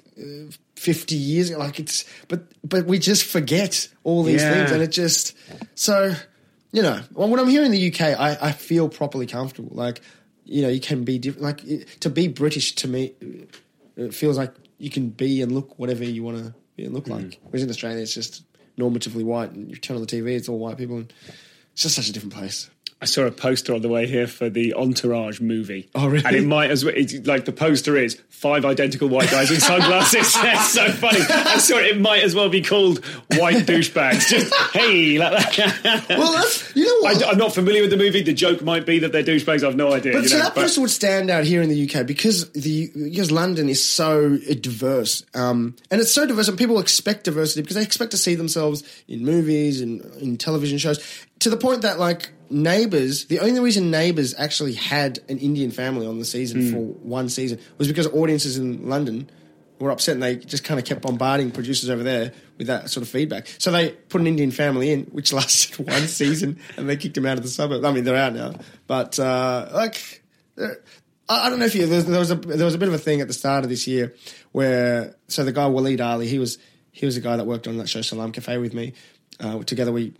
50 years ago. Like, it's... But we just forget all these things, and it just... So, you know, when I'm here in the UK, I feel properly comfortable. Like, you know, you can be different. Like, to be British, to me, it feels like you can be and look whatever you want to be and look like. Whereas in Australia, it's just normatively white, and you turn on the TV, it's all white people, and it's just such a different place. I saw a poster on the way here for the Entourage movie. Oh, really? And it might as well, like the poster is 5 identical white guys in sunglasses. That's so funny. I saw it might as well be called White Douchebags. Just, hey, like that. Well, that's, you know what? I'm not familiar with the movie. The joke might be that they're douchebags. I've no idea. But so that poster would stand out here in the UK because London is so diverse. And it's so diverse and people expect diversity because they expect to see themselves in movies and in television shows, to the point that, like, Neighbours, the only reason Neighbours actually had an Indian family on the season for one season was because audiences in London were upset and they just kind of kept bombarding producers over there with that sort of feedback. So they put an Indian family in, which lasted one season, and they kicked them out of the suburbs. I mean, they're out now. But, I don't know if there was a bit of a thing at the start of this year where, so the guy Waleed Ali, he was a guy that worked on that show Salam Cafe with me. Together, we've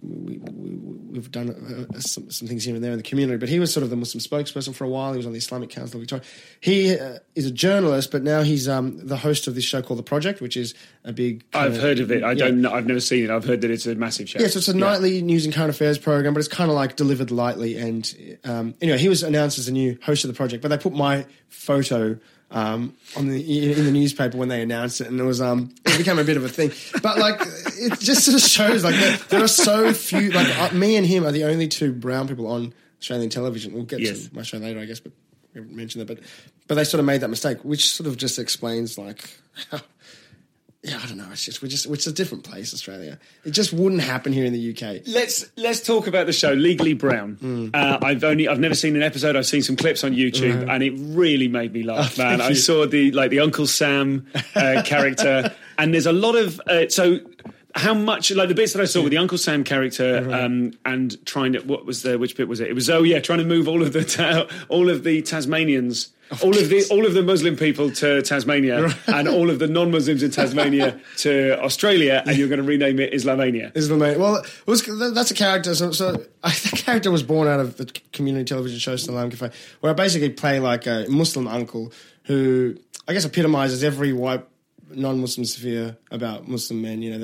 done some things here and there in the community. But he was sort of the Muslim spokesperson for a while. He was on the Islamic Council of Victoria. He is a journalist, but now he's the host of this show called The Project, which is a big. I've heard of it. I've never seen it. I've heard that it's a massive show. Yeah, so it's a nightly news and current affairs program, but it's kind of like delivered lightly. And anyway, he was announced as the new host of The Project, but they put my photo in the newspaper when they announced it, and it became a bit of a thing. But like, it just sort of shows like there are so few. Like me and him are the only 2 brown people on Australian television. We'll get to my show later, I guess, but we haven't mentioned that. But they sort of made that mistake, which sort of just explains like. Yeah, I don't know. It's a different place, Australia. It just wouldn't happen here in the UK. Let's talk about the show Legally Brown. I've never seen an episode. I've seen some clips on YouTube, and it really made me laugh, man. I saw the Uncle Sam character, and there's a lot of how much, like the bits that I saw with the Uncle Sam character, and trying to, which bit was it? It was trying to move all of the Tasmanians. All of the Muslim people to Tasmania and all of the non-Muslims in Tasmania to Australia, and you're going to rename it Islamania. Well, that's a character. So the character was born out of the community television show Salam Cafe, where I basically play like a Muslim uncle who I guess epitomises every white non-Muslim sphere about Muslim men. You know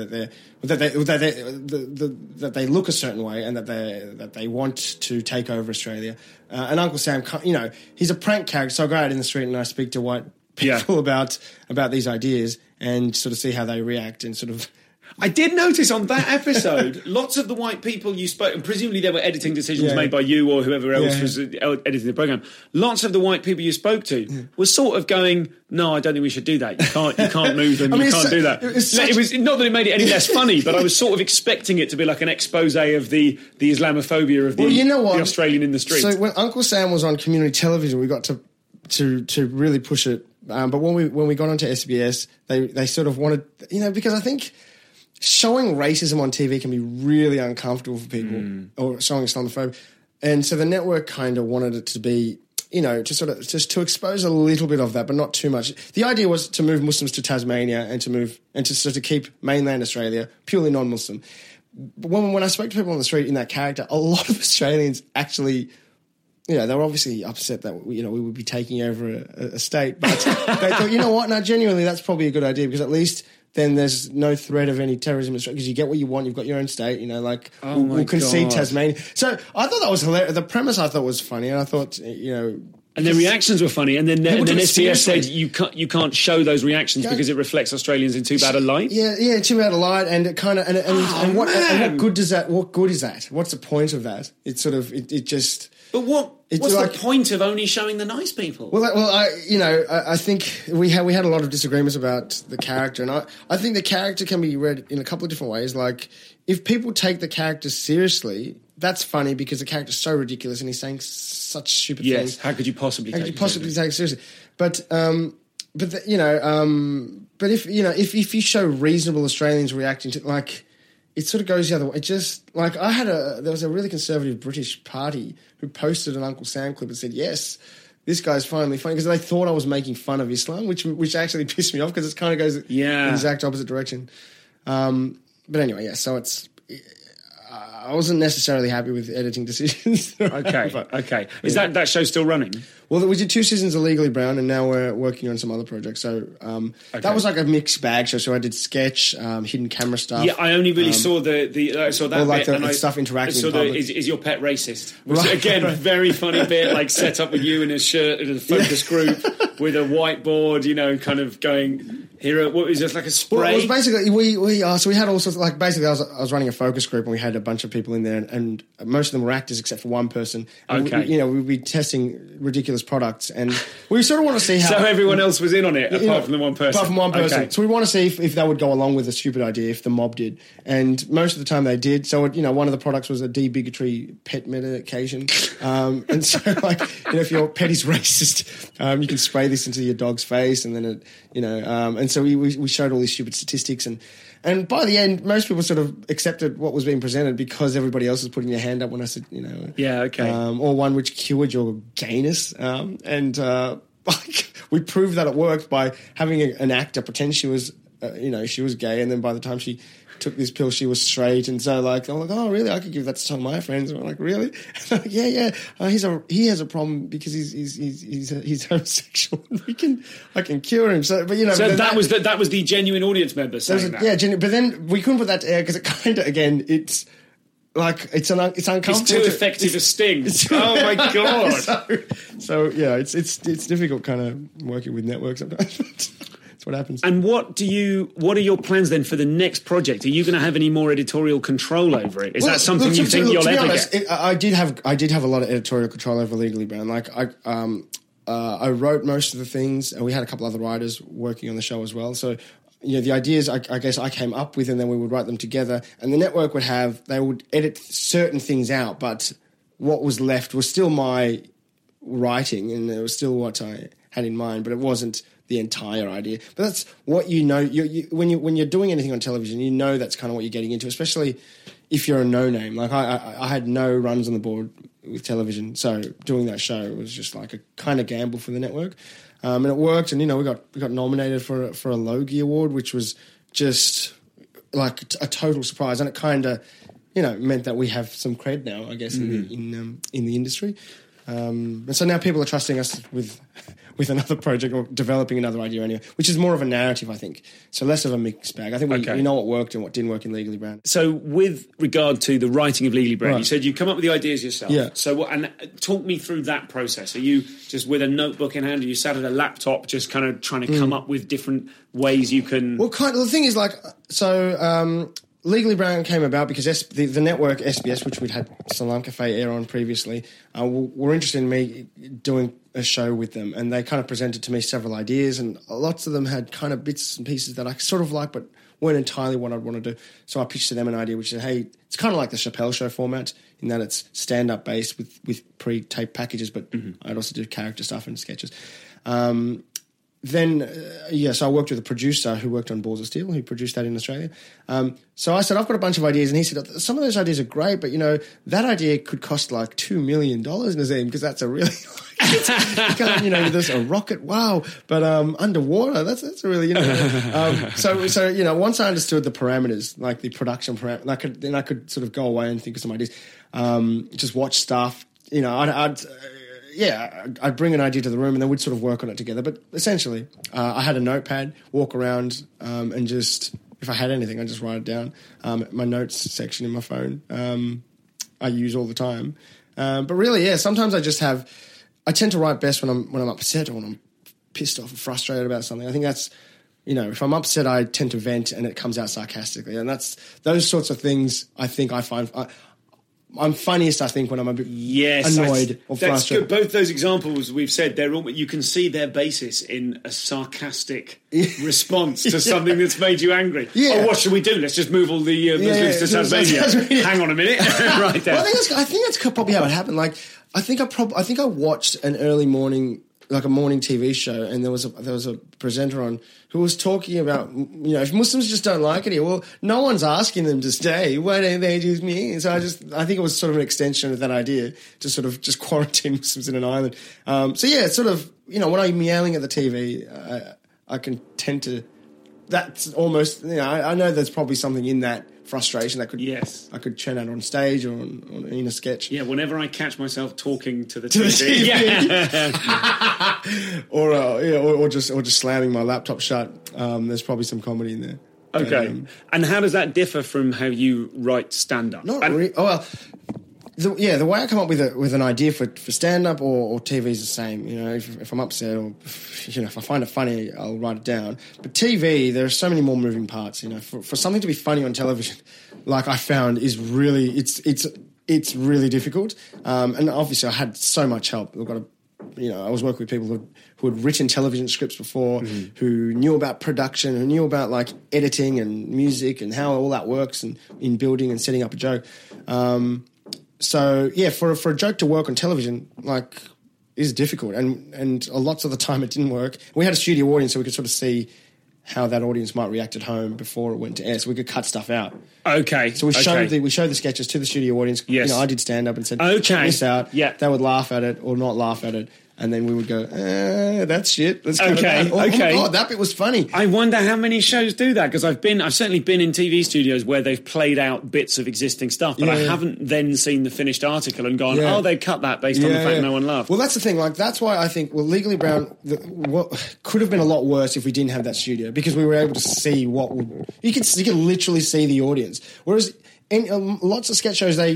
that they look a certain way and that they want to take over Australia. And Uncle Sam, he's a prank character. So I go out in the street and I speak to white people about these ideas and sort of see how they react and sort of. I did notice on that episode, lots of the white people you spoke, and presumably there were editing decisions made by you or whoever else was editing the program. Lots of the white people you spoke to were sort of going, "No, I don't think we should do that. You can't move them. You can't do that." It was not that it made it any less funny, but I was sort of expecting it to be like an expose of the Islamophobia of the Australian in the street. So when Uncle Sam was on community television, we got to really push it. But when we got onto SBS, they sort of wanted, because I think. Showing racism on TV can be really uncomfortable for people, or showing Islamophobia. And so the network kind of wanted it to be, just to expose a little bit of that, but not too much. The idea was to move Muslims to Tasmania and to keep mainland Australia purely non-Muslim. But when I spoke to people on the street in that character, a lot of Australians actually, they were obviously upset that, we would be taking over a state. But they thought, you know what? No, genuinely, that's probably a good idea because at least then there's no threat of any terrorism because you get what you want. You've got your own state, we'll concede Tasmania. So I thought that was hilarious. The premise I thought was funny, and I thought, And the reactions were funny, and then SBS said you can't show those reactions because it reflects Australians in too bad a light. Yeah, too bad a light, and it kind of and what good does that? What good is that? What's the point of that? It's sort of it just. But what's the point of only showing the nice people? I think we had a lot of disagreements about the character, and I think the character can be read in a couple of different ways. Like, if people take the character seriously, that's funny because the character's so ridiculous and he's saying such stupid things. Yes, how could you possibly take it seriously? But if you show reasonable Australians reacting to, like, it sort of goes the other way. It just, like, there was a really conservative British party who posted an Uncle Sam clip and said, yes, this guy's finally funny, because they thought I was making fun of Islam, which actually pissed me off because it kind of goes in the exact opposite direction. But anyway, so it's, I wasn't necessarily happy with editing decisions. Okay. Is that show still running? Well, we did 2 seasons of Legally Brown, and now we're working on some other projects. So that was like a mixed bag show. So I did sketch, hidden camera stuff. Yeah, I only really saw I saw that like bit. the stuff interacting with public. Is your pet racist? Which, again, very funny bit, like set up with you in a shirt in a focus group with a whiteboard, kind of going... Here, what was this, like a spray? Well, it was basically, we had all sorts of, like, basically I was running a focus group and we had a bunch of people in there and most of them were actors except for one person. And okay. We'd be testing ridiculous products and we sort of want to see how... So everyone else was in on it apart from the one person? Apart from one person. Okay. So we want to see if they would go along with a stupid idea, if the mob did. And most of the time they did. So, one of the products was a de-bigotry pet medication. And so, like, if your pet is racist, you can spray this into your dog's face and then and so we showed all these stupid statistics and by the end, most people sort of accepted what was being presented because everybody else was putting their hand up when I said, Yeah, okay. Or one which cured your gayness. We proved that it worked by having an actor pretend she was, she was gay, and then by the time she took this pill, she was straight, and so I'm like, oh really? I could give that to some of my friends. And I'm like, really? And I'm like, yeah. He has a problem because he's homosexual. I can cure him. So, but so that was the genuine audience member saying that. Yeah, but then we couldn't put that to air because it kind of it's. Like it's uncomfortable. It's too effective a sting. Oh my god! So yeah, it's difficult kind of working with networks sometimes. That's what happens. And what are your plans then for the next project? Are you going to have any more editorial control over it? Is that something you think you'll ever get? I did have a lot of editorial control over Legally Brown. Like I wrote most of the things, and we had a couple other writers working on the show as well. So. The ideas I guess I came up with and then we would write them together and the network they would edit certain things out, but what was left was still my writing and it was still what I had in mind, but it wasn't the entire idea. But that's what when you're doing anything on television, that's kind of what you're getting into, especially if you're a no-name. Like I had no runs on the board with television, so doing that show was just like a kind of gamble for the network. And it worked, and we got nominated for a Logie Award, which was just like a total surprise, and it kind of meant that we have some cred now, I guess, in the industry. And so now people are trusting us with another project or developing another idea anyway, which is more of a narrative, I think. So less of a mixed bag. I think we know what worked and what didn't work in Legally Brown. So with regard to the writing of Legally Brown, you said you come up with the ideas yourself. Yeah. So and talk me through that process. Are you just with a notebook in hand? Are you sat at a laptop just kind of trying to come up with different ways you can... Well, the thing is Legally Brown came about because the network SBS, which we'd had Salam Cafe air on previously, were interested in me doing a show with them, and they kind of presented to me several ideas, and lots of them had kind of bits and pieces that I sort of liked, but weren't entirely what I'd want to do. So I pitched to them an idea which said, hey, it's kind of like the Chappelle Show format in that it's stand-up based with pre-taped packages, but I'd also do character stuff and sketches. So I worked with a producer who worked on Balls of Steel, who produced that in Australia. So I said, I've got a bunch of ideas. And he said, some of those ideas are great, but, that idea could cost like $2 million, Nazeem, because that's a really... there's a rocket, wow. But underwater, that's a really, So once I understood the parameters, like the production parameters, then I could sort of go away and think of some ideas. Just watch stuff. I'd bring an idea to the room and then we'd sort of work on it together. But essentially, I had a notepad, walk around and just, if I had anything, I'd just write it down. My notes section in my phone I use all the time. But really, sometimes I tend to write best when I'm upset or when I'm pissed off or frustrated about something. I think that's, if I'm upset, I tend to vent and it comes out sarcastically. And that's those sorts of things I think I find... I'm funniest, I think, when I'm a bit annoyed or frustrated. That's good. Both those examples we've said, you can see their basis in a sarcastic response to something that's made you angry. Yeah. Oh, what should we do? Let's just move all the Muslims to Tasmania. Hang on a minute. Right there. Well, I think that's probably how it happened. Like, I think I watched an early morning, like a morning TV show, and there was a presenter on who was talking about, if Muslims just don't like it here, well, no one's asking them to stay. Why don't they choose me? And so I think it was sort of an extension of that idea to sort of just quarantine Muslims in an island. It's sort of, when I'm yelling at the TV, I can tend to that's almost, I know there's probably something in that frustration that I could churn out on stage or in a sketch. Yeah, whenever I catch myself talking to the To the TV. TV. or just slamming my laptop shut. There's probably some comedy in there. Okay. And how does that differ from how you write stand-up? Not really. Oh, well, the way I come up with an idea for stand-up or TV is the same. If I'm upset or if I find it funny, I'll write it down. But TV, there are so many more moving parts. For something to be funny on television, like I found, is really it's really difficult. And obviously, I had so much help. I was working with people who had written television scripts before, who knew about production, who knew about like editing and music and how all that works and in building and setting up a joke. So yeah, for a joke to work on television, like, is difficult, and lots of the time it didn't work. We had a studio audience, so we could sort of see how that audience might react at home before it went to air, so we could cut stuff out. Okay. So we showed the sketches to the studio audience. Yes. I did stand up and said, okay, this out. Yeah. They would laugh at it or not laugh at it. And then we would go, that's shit. Let's go okay. Oh my God, that bit was funny. I wonder how many shows do that, because I've certainly been in TV studios where they've played out bits of existing stuff, but I haven't then seen the finished article and gone, they cut that based on the fact no one laughed. Well, that's the thing. Like, that's why I think, Legally Brown what could have been a lot worse if we didn't have that studio, because we were able to see you could literally see the audience. Whereas in lots of sketch shows,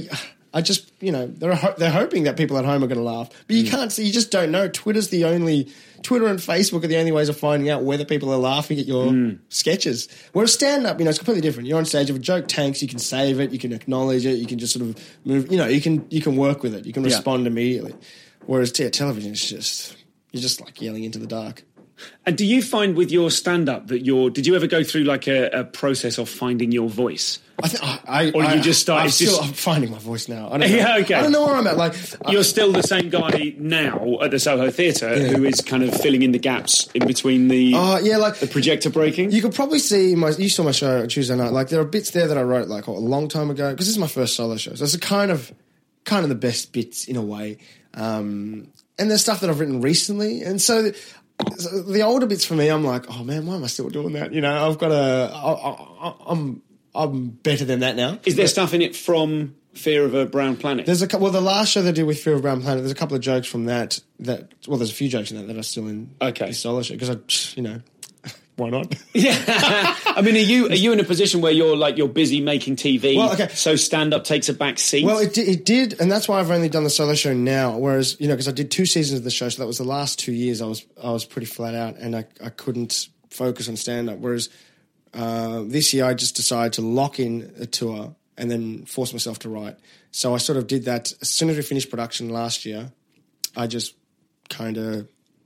they're hoping that people at home are going to laugh, but you can't see. You just don't know. Twitter and Facebook are the only ways of finding out whether people are laughing at your sketches. Whereas stand up, it's completely different. You're on stage. If a joke tanks, you can save it, you can acknowledge it, you can just sort of move. You can work with it. You can respond immediately. Whereas television is you're just like yelling into the dark. And do you find with your stand-up that did you ever go through like a process of finding your voice? I'm finding my voice now. I don't know. Okay. I don't know where I'm at. Like, you're still the same guy now at the Soho Theatre who is kind of filling in the gaps in between the projector breaking. You could probably see you saw my show Tuesday night. Like, there are bits there that I wrote like a long time ago, because this is my first solo show, so it's kind of the best bits in a way. And there's stuff that I've written recently, and so the older bits for me, I'm like, oh man, why am I still doing that? I've got I'm better than that now. Is there stuff in it from Fear of a Brown Planet? There's the last show they did with Fear of a Brown Planet, there's a couple of jokes from that there's a few jokes in that are still in this solo show, because why not? Yeah. I mean, are you in a position where you're busy making TV? Well, okay. So stand-up takes a back seat? Well, it did, and that's why I've only done the solo show now. Whereas, because I did 2 seasons of the show, so that was the last 2 years. I was pretty flat out, and I couldn't focus on stand-up. Whereas this year, I just decided to lock in a tour and then force myself to write. So I sort of did that as soon as we finished production last year. I just kind of,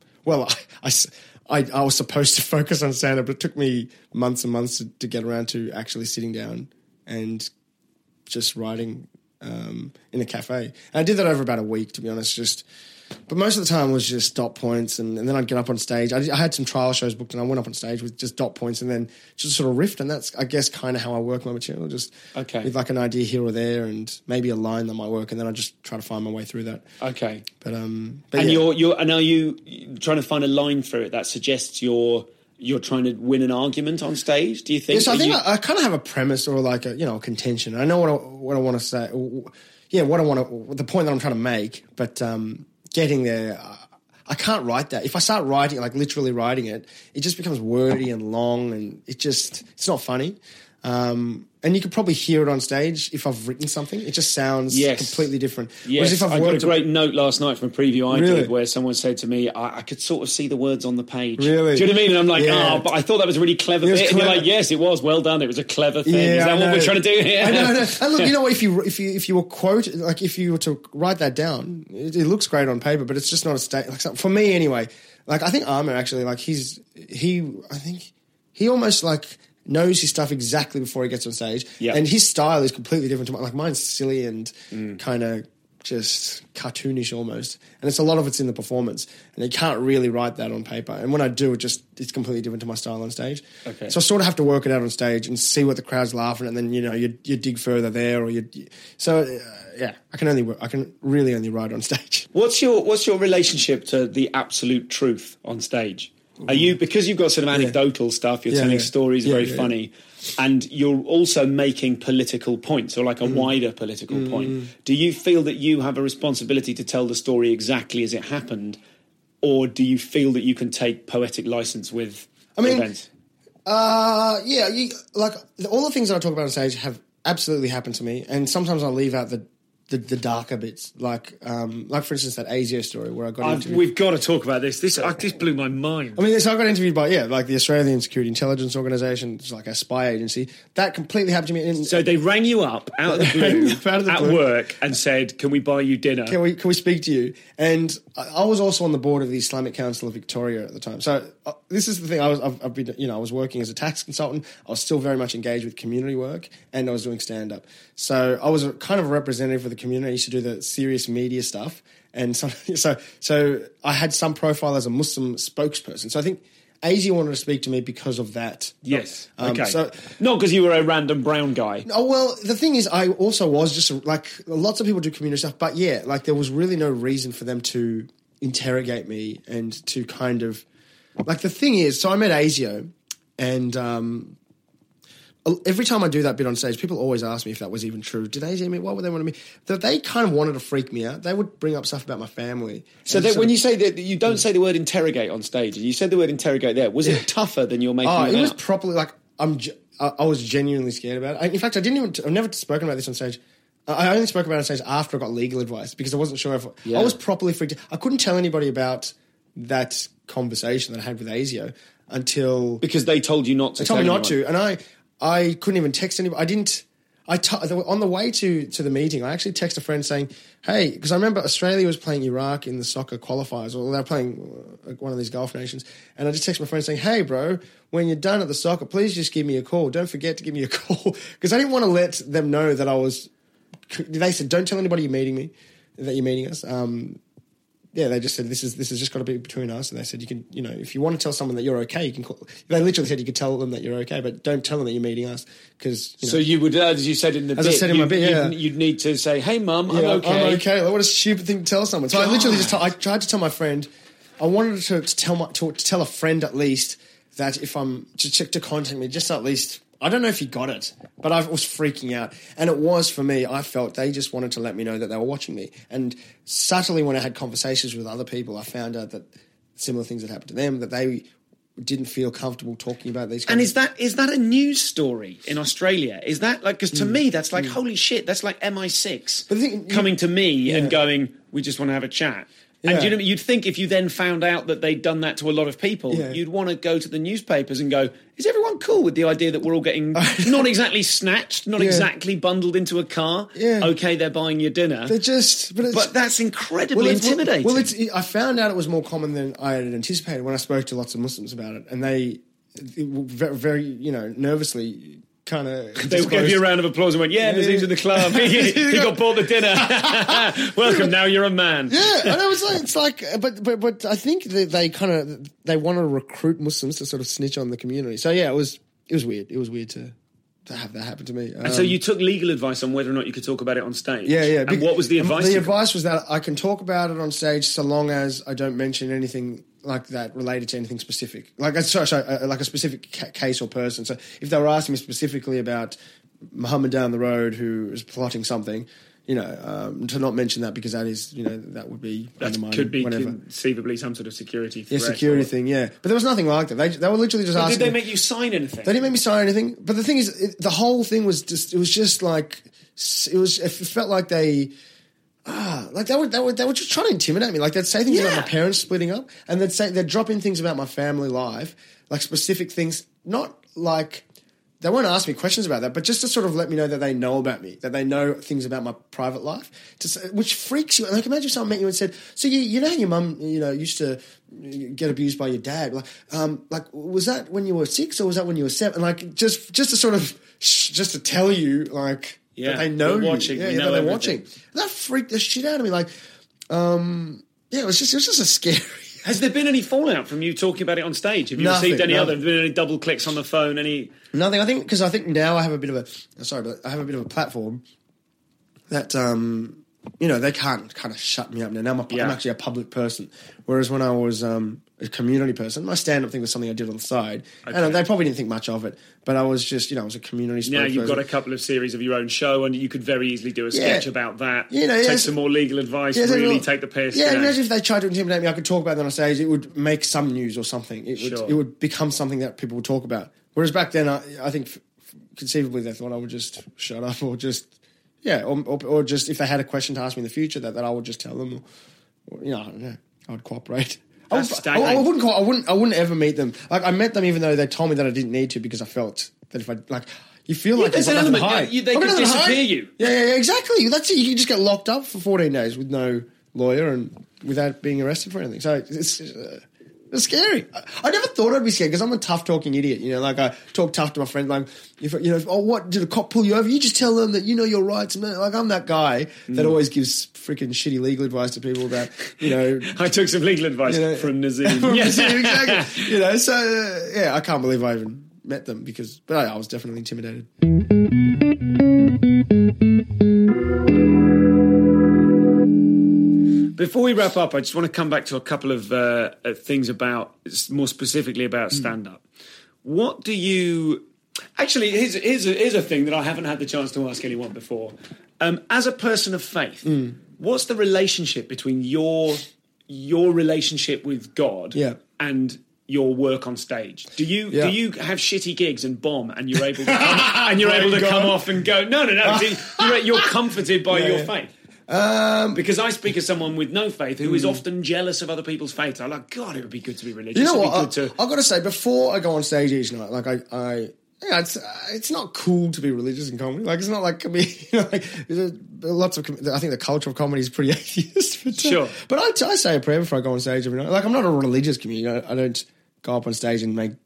I was supposed to focus on stand-up, but it took me months and months to get around to actually sitting down and just writing in a cafe. And I did that over about a week, to be honest. But most of the time was just dot points, and then I'd get up on stage. I had some trial shows booked, and I went up on stage with just dot points, and then just sort of riffed. And that's, I guess, kind of how I work my material, just with like an idea here or there, and maybe a line that might work, and then I just try to find my way through that. Okay. But and are you trying to find a line through it that suggests you're trying to win an argument on stage? Do you think? Yes, I think I kind of have a premise or like a contention. I know what I want to say. Yeah, the point that I'm trying to make, but. Getting there, I can't write that. If I start writing, like literally writing it, it just becomes wordy and long, and it's not funny. And you could probably hear it on stage if I've written something. It just sounds completely different. Yes, if I got a great note last night from a preview I did where someone said to me, I could sort of see the words on the page. Really? Do you know what I mean? And I'm like, but I thought that was a really clever bit. And you're like, yes, it was. Well done. It was a clever thing. Yeah, is that what we're trying to do here? I know. And look, you know what? If you were quote, like if you were to write that down, it looks great on paper, but it's just not a state. Like for me anyway. Like I think Armour actually, like I think he almost like knows his stuff exactly before he gets on stage. Yep. And his style is completely different to mine. Like mine's silly and kind of just cartoonish almost. And a lot of it's in the performance. And you can't really write that on paper. And when I do, it's completely different to my style on stage. Okay. So I sort of have to work it out on stage and see what the crowd's laughing at, and then, you dig further there, or I can really only write on stage. What's your relationship to the absolute truth on stage? Are you, because you've got sort of anecdotal stuff, you're telling stories, very funny, and you're also making political points, or like a wider political point. Do you feel that you have a responsibility to tell the story exactly as it happened, or do you feel that you can take poetic license with events? All the things that I talk about on stage have absolutely happened to me, and sometimes I'll leave out the darker bits, like for instance that ASIO story where I got interviewed. We've got to talk about this. This blew my mind. I mean, so I got interviewed by the Australian Security Intelligence Organisation, it's like a spy agency. That completely happened to me. So they rang you up out of the blue work and said, "Can we buy you dinner? Can we speak to you?" And I was also on the board of the Islamic Council of Victoria at the time. So this is the thing. I was working as a tax consultant. I was still very much engaged with community work, and I was doing stand up. So I was kind of a representative for the community. I used to do the serious media stuff, and so I had some profile as a Muslim spokesperson. So I think ASIO wanted to speak to me because of that. Yes. Okay. So not because you were a random brown guy. Oh, well, the thing is, I also was just like lots of people do community stuff, but there was really no reason for them to interrogate me and to kind of the thing is, so I met ASIO, and every time I do that bit on stage, people always ask me if that was even true. Did ASIO mean, what would they want to me? That they kind of wanted to freak me out. They would bring up stuff about my family. So when you say that, you don't say the word interrogate on stage. You said the word interrogate there. Was it tougher than you're making it was out? properly I was genuinely scared about it. In fact, I've never spoken about this on stage. I only spoke about it on stage after I got legal advice because I wasn't sure if I was properly freaked out. I couldn't tell anybody about that conversation that I had with ASIO until... Because they told you not to. They told me not to, and I couldn't even text anybody. On the way to the meeting, I actually texted a friend saying, hey, because I remember Australia was playing Iraq in the soccer qualifiers, or they were playing one of these Gulf nations, and I just texted my friend saying, hey, bro, when you're done at the soccer, please just give me a call. Don't forget to give me a call. Because I didn't want to let them know that I was... They said, don't tell anybody you're meeting us. They just said, this is just got to be between us. And they said, you can, if you want to tell someone that you're okay, you can call. They literally said you could tell them that you're okay, but don't tell them that you're meeting us. Because So you would, as you said in the bit, I said in my bit, you'd need to say, hey, Mum, I'm okay. I'm okay. Like, what a stupid thing to tell someone. So I literally I tried to tell my friend, I wanted to tell a friend at least that if I'm to contact me, just at least... I don't know if he got it, but I was freaking out. And it was, for me, I felt they just wanted to let me know that they were watching me. And subtly, when I had conversations with other people, I found out that similar things had happened to them, that they didn't feel comfortable talking about these kinds of... And is that a news story in Australia? Is that like... Because to me, that's like, holy shit, that's like MI6 coming to me and going, we just want to have a chat. And you'd think if you then found out that they'd done that to a lot of people, you'd want to go to the newspapers and go, is everyone cool with the idea that we're all getting not exactly snatched, not exactly bundled into a car? Yeah. Okay, they're buying your dinner. But that's incredibly intimidating. I found out it was more common than I had anticipated when I spoke to lots of Muslims about it. And they very, very nervously... They gave you a round of applause and went, Nazim's in the club. He got bought the dinner. Welcome, now you're a man. Yeah, and I was like, it's like, but I think they want to recruit Muslims to sort of snitch on the community. So it was weird. It was weird to have that happen to me. And so you took legal advice on whether or not you could talk about it on stage. Yeah. And what was the advice? The advice was that I can talk about it on stage so long as I don't mention anything like that related to anything specific, like a specific case or person. So if they were asking me specifically about Muhammad down the road who is plotting something, to not mention that because that is, that would be undermining. Could be whatever. Conceivably some sort of security threat. Yeah, security thing, yeah. But there was nothing like that. They were literally just asking. Did they make you sign anything? They didn't make me sign anything. But the thing is, the whole thing was just, it felt like they were just trying to intimidate me. Like they'd say things about my parents splitting up, and they'd drop in things about my family life, like specific things, not like... They won't ask me questions about that, but just to sort of let me know that they know about me, that they know things about my private life, which freaks you. Like, imagine if someone met you and said, so you know how your mum, used to get abused by your dad? Like, was that when you were 6 or was that when you were 7? Like, just to sort of, just to tell you, like, that they know you. Watching. Yeah, that they're watching. That freaked the shit out of me. Like, it was just a scary... Has there been any fallout from you talking about it on stage? Have you received any other? Have there been any double clicks on the phone? Nothing. I think now I have a bit of a platform that they can't kind of shut me up now. I'm actually a public person. Whereas when I was a community person. My stand-up thing was something I did on the side. And they probably didn't think much of it, but I was just, I was a community spokesperson. Now you've got a couple of series of your own show, and you could very easily do a sketch about that. Take some more legal advice, really take the piss. Yeah, imagine if they tried to intimidate me, I could talk about that on stage. It would make some news or something. It would become something that people would talk about. Whereas back then, I think conceivably they thought I would just shut up or just, or just if they had a question to ask me in the future that I would just tell them. Or, I don't know. I would cooperate. I wouldn't ever meet them. Like, I met them even though they told me that I didn't need to, because I felt that if I, like, you feel like there's an element, they could disappear you. Yeah, exactly. That's it. You can just get locked up for 14 days with no lawyer and without being arrested for anything. So it's scary. I never thought I'd be scared because I'm a tough talking idiot. Like I talk tough to my friends. Like, what did a cop pull you over? You just tell them that you know your rights. Like, I'm that guy that always gives freaking shitty legal advice to people that, I took some legal advice from Nazeem. Yes, exactly. So I can't believe I even met them but I was definitely intimidated. Before we wrap up, I just want to come back to a couple of things more specifically about stand-up. What do you... Actually, here's a thing that I haven't had the chance to ask anyone before. As a person of faith, what's the relationship between your relationship with God and your work on stage? Do you have shitty gigs and bomb, and you're able to come off and go? No. You're comforted by your faith. Because I speak as someone with no faith who is often jealous of other people's faith. I'm like, God, it would be good to be religious. You know what? I've got to say, before I go on stage each night, like it's not cool to be religious in comedy. Like, it's not like lots of. I think the culture of comedy is pretty atheist. But I say a prayer before I go on stage every night. Like, I'm not a religious comedian. I don't go up on stage and make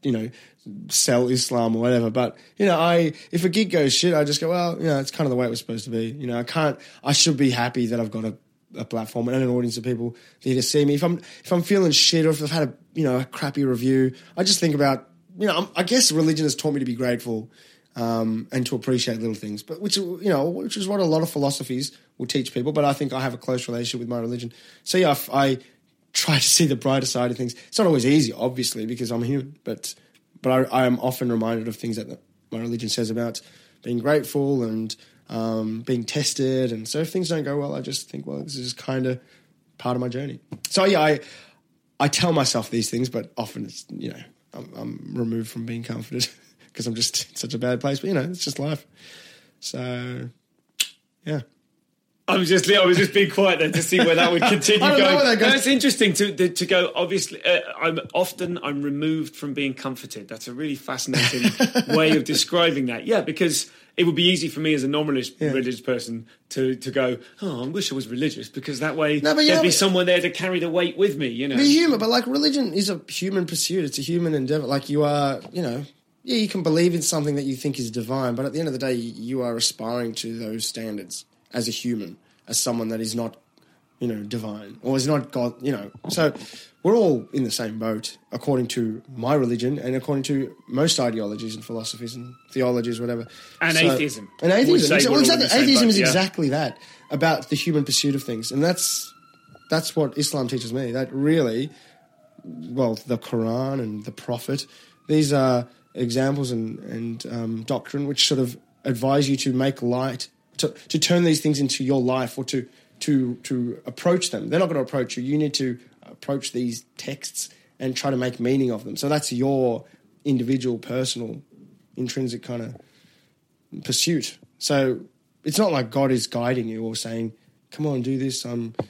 sell Islam or whatever. But if a gig goes shit, I just go, well, it's kind of the way it was supposed to be. I should be happy that I've got a platform and an audience of people there to see me. If I'm feeling shit, or if I've had a crappy review, I just think about. I guess religion has taught me to be grateful and to appreciate little things, but which is what a lot of philosophies will teach people. But I think I have a close relationship with my religion. So I try to see the brighter side of things. It's not always easy, obviously, because I'm human, but I am often reminded of things that my religion says about being grateful and being tested. And so if things don't go well, I just think, well, this is kind of part of my journey. So I tell myself these things, but often it's, I'm removed from being comforted because I'm just in such a bad place. But, it's just life. So, yeah. I was just being quiet there to see where that would continue going. No, it's interesting to go. Obviously, I'm removed from being comforted. That's a really fascinating way of describing that. Yeah, because it would be easy for me as a non-religious person to go, I wish I was religious, because that way there'd be someone there to carry the weight with me. Be human, but like religion is a human pursuit. It's a human endeavor. Like you are, you can believe in something that you think is divine, but at the end of the day, you are aspiring to those standards as a human, as someone that is not, divine or is not God, So we're all in the same boat, according to my religion and according to most ideologies and philosophies and theologies, whatever. And atheism. And atheism. Exactly. Atheism is exactly that, about the human pursuit of things. And that's what Islam teaches me. That really, the Quran and the Prophet, these are examples and doctrine which sort of advise you to make light, to turn these things into your life, or to approach them. They're not going to approach you. You need to approach these texts and try to make meaning of them. So that's your individual, personal, intrinsic kind of pursuit. So it's not like God is guiding you or saying, come on, do this.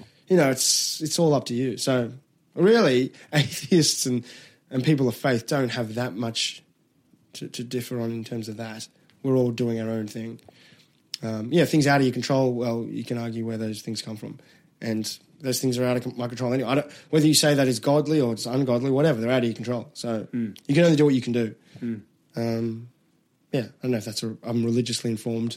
It's all up to you. So really, atheists and people of faith don't have that much to differ on in terms of that. We're all doing our own thing. Things out of your control, well, you can argue where those things come from. And those things are out of my control anyway. Whether you say that is godly or it's ungodly, whatever, they're out of your control. So you can only do what you can do. I don't know if I'm religiously informed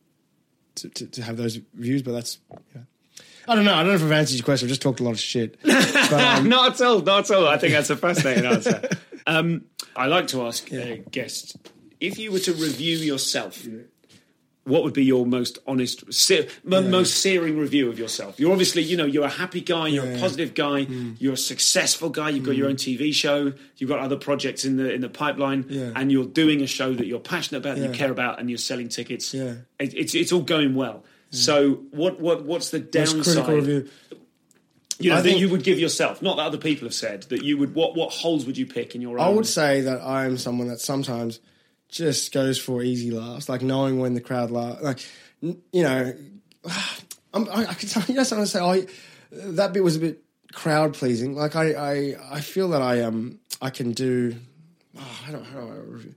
to have those views, but that's... I don't know. I don't know if I've answered your question. I've just talked a lot of shit. But, Not at all. I think that's a fascinating answer. I like to ask guests, if you were to review yourself... what would be your most honest, most searing review of yourself? You're obviously, you're a happy guy, you're a positive guy, you're a successful guy, you've got your own TV show, you've got other projects in the pipeline, and you're doing a show that you're passionate about, that you care about, and you're selling tickets. Yeah. It's all going well. So what's the downside? Most critical review. That you would give yourself, not that other people have said, that you would. What holes would you pick in your own? I would say that I am someone that sometimes just goes for easy laughs, like knowing when the crowd laugh. Like, I can tell you, someone say, that bit was a bit crowd pleasing. Like I feel that I can do. How do I review?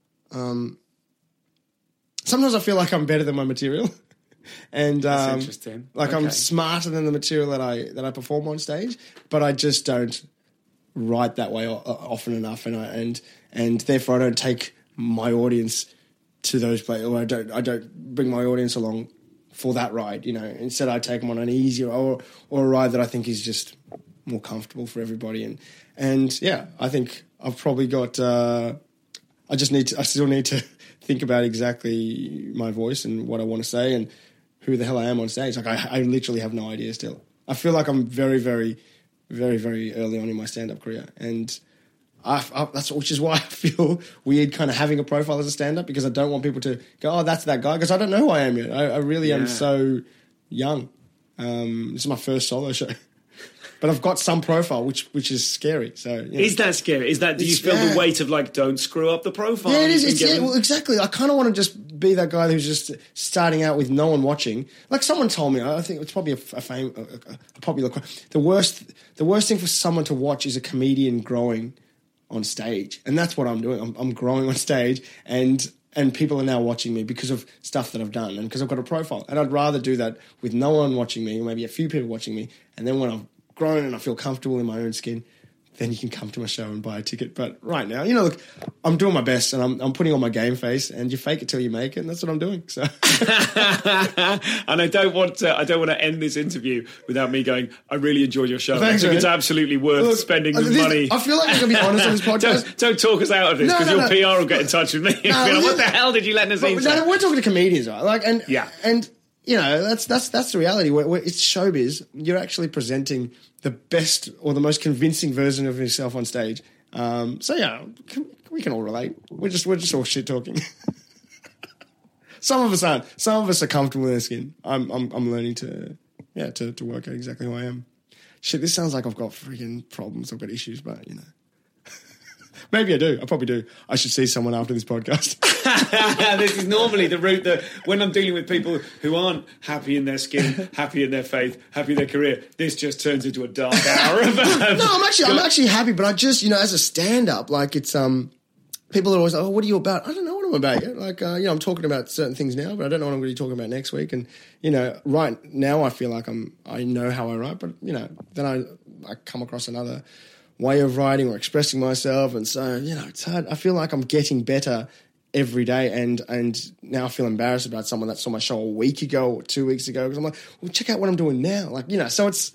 Sometimes I feel like I'm better than my material. And that's interesting. Like I'm smarter than the material that I perform on stage, but I just don't write that way often enough, and therefore I don't take my audience to those places, or I don't bring my audience along for that ride. Instead I take them on an easier or a ride that I think is just more comfortable for everybody. And yeah, I think I've probably got. I still need to think about exactly my voice and what I want to say and who the hell I am on stage. Like I literally have no idea still. I feel like I'm very, very, very, very early on in my stand-up career, and which is why I feel weird kind of having a profile as a stand-up, because I don't want people to go, oh, that's that guy, because I don't know who I am yet. I really am so young. This is my first solo show. But I've got some profile, which is scary. So is that scary? Do you feel the weight of like, don't screw up the profile? Yeah, it is. Well, exactly. I kind of want to just be that guy who's just starting out with no one watching. Like someone told me, I think it's probably a popular quote. The worst thing for someone to watch is a comedian growing on stage, and that's what I'm doing. I'm growing on stage, and people are now watching me because of stuff that I've done and because I've got a profile. And I'd rather do that with no one watching me, or maybe a few people watching me, and then when I've grown and I feel comfortable in my own skin, then you can come to my show and buy a ticket. But right now, look, I'm doing my best, and I'm putting on my game face, and you fake it till you make it, and that's what I'm doing. So, and I don't want to end this interview without me going, I really enjoyed your show. Thanks, I think it's absolutely worth spending money. I feel like I'm going to be honest on this podcast. Don't talk us out of this, because your PR will get in touch with me. What the hell did you let Nazeem say? We're talking to comedians, right? And that's the reality. It's showbiz. You're actually presenting the best or the most convincing version of yourself on stage. So yeah, we can all relate. We're just all shit talking. Some of us aren't. Some of us are comfortable in their skin. I'm learning to work out exactly who I am. Shit, this sounds like I've got freaking problems. I've got issues, but maybe I do. I probably do. I should see someone after this podcast. This is normally the route that when I'm dealing with people who aren't happy in their skin, happy in their faith, happy in their career, this just turns into a dark hour. No, I'm actually happy, but I just, as a stand-up, like it's people are always like, oh, what are you about? I don't know what I'm about yet. Like, I'm talking about certain things now, but I don't know what I'm going to be talking about next week. And right now I feel like I know how I write, but then I come across another way of writing or expressing myself, and so it's hard. I feel like I'm getting better every day, and now I feel embarrassed about someone that saw my show a week ago or 2 weeks ago, because I'm like, well, check out what I'm doing now. Like, so it's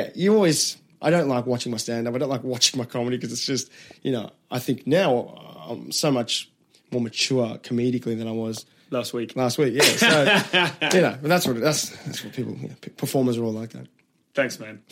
I don't like watching my stand-up. I don't like watching my comedy, because it's just, I think now I'm so much more mature comedically than I was last week. Yeah. So, but that's what people, performers are all like that. Thanks, man.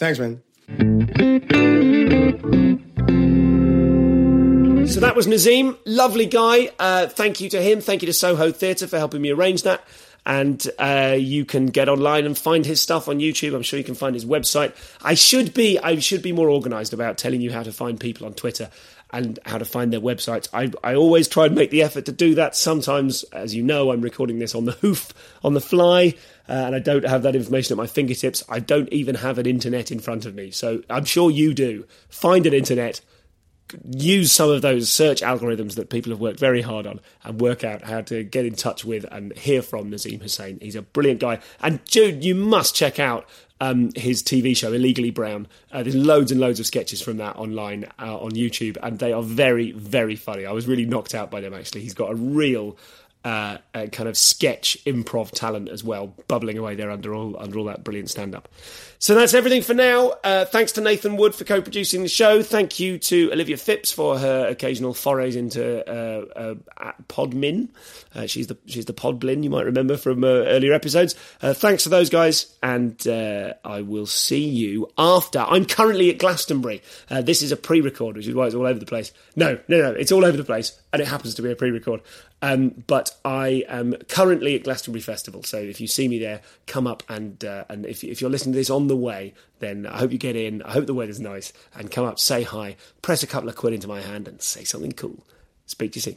So that was Nazeem, lovely guy. Thank you to him. Thank you to Soho Theatre for helping me arrange that. And you can get online and find his stuff on YouTube. I'm sure you can find his website. I should be more organised about telling you how to find people on Twitter and how to find their websites. I always try and make the effort to do that. Sometimes, as you know, I'm recording this on the hoof, on the fly, and I don't have that information at my fingertips. I don't even have an internet in front of me. So I'm sure you do. Find an internet. Use some of those search algorithms that people have worked very hard on and work out how to get in touch with and hear from Nazeem Hussain. He's a brilliant guy. And Jude, you must check out his TV show, Illegally Brown. There's loads and loads of sketches from that online on YouTube, and they are very, very funny. I was really knocked out by them, actually. He's got a real kind of sketch improv talent as well, bubbling away there under all that brilliant stand-up. So that's everything for now. Thanks to Nathan Wood for co-producing the show. Thank you to Olivia Phipps for her occasional forays into Podmin. She's the Podblin, you might remember from earlier episodes. Thanks to those guys, and I will see you after. I'm currently at Glastonbury. This is a pre-record, which is why it's all over the place. No, it's all over the place, and it happens to be a pre-record. But I am currently at Glastonbury Festival, so if you see me there, come up and if you're listening to this on the way, then I hope you get in. I hope the weather's nice, and come up, say hi, press a couple of quid into my hand, and say something cool. Speak to you soon.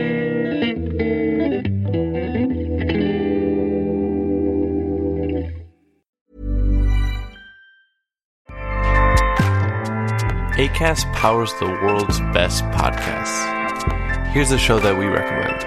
Acast powers the world's best podcasts. Here's a show that we recommend.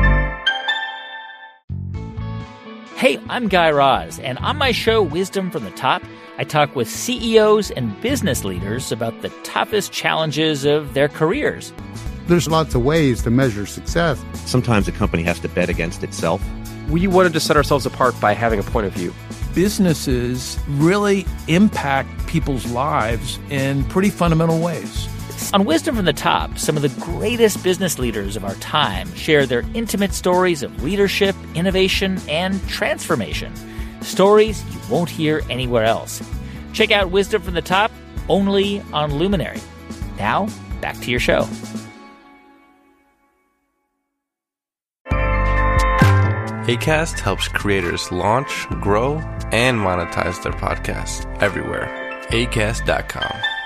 Hey, I'm Guy Raz, and on my show, Wisdom from the Top, I talk with CEOs and business leaders about the toughest challenges of their careers. There's lots of ways to measure success. Sometimes a company has to bet against itself. We wanted to set ourselves apart by having a point of view. Businesses really impact people's lives in pretty fundamental ways. On Wisdom from the Top, some of the greatest business leaders of our time share their intimate stories of leadership, innovation, and transformation. Stories you won't hear anywhere else. Check out Wisdom from the Top, only on Luminary. Now, back to your show. Acast helps creators launch, grow, and monetize their podcasts everywhere. Acast.com.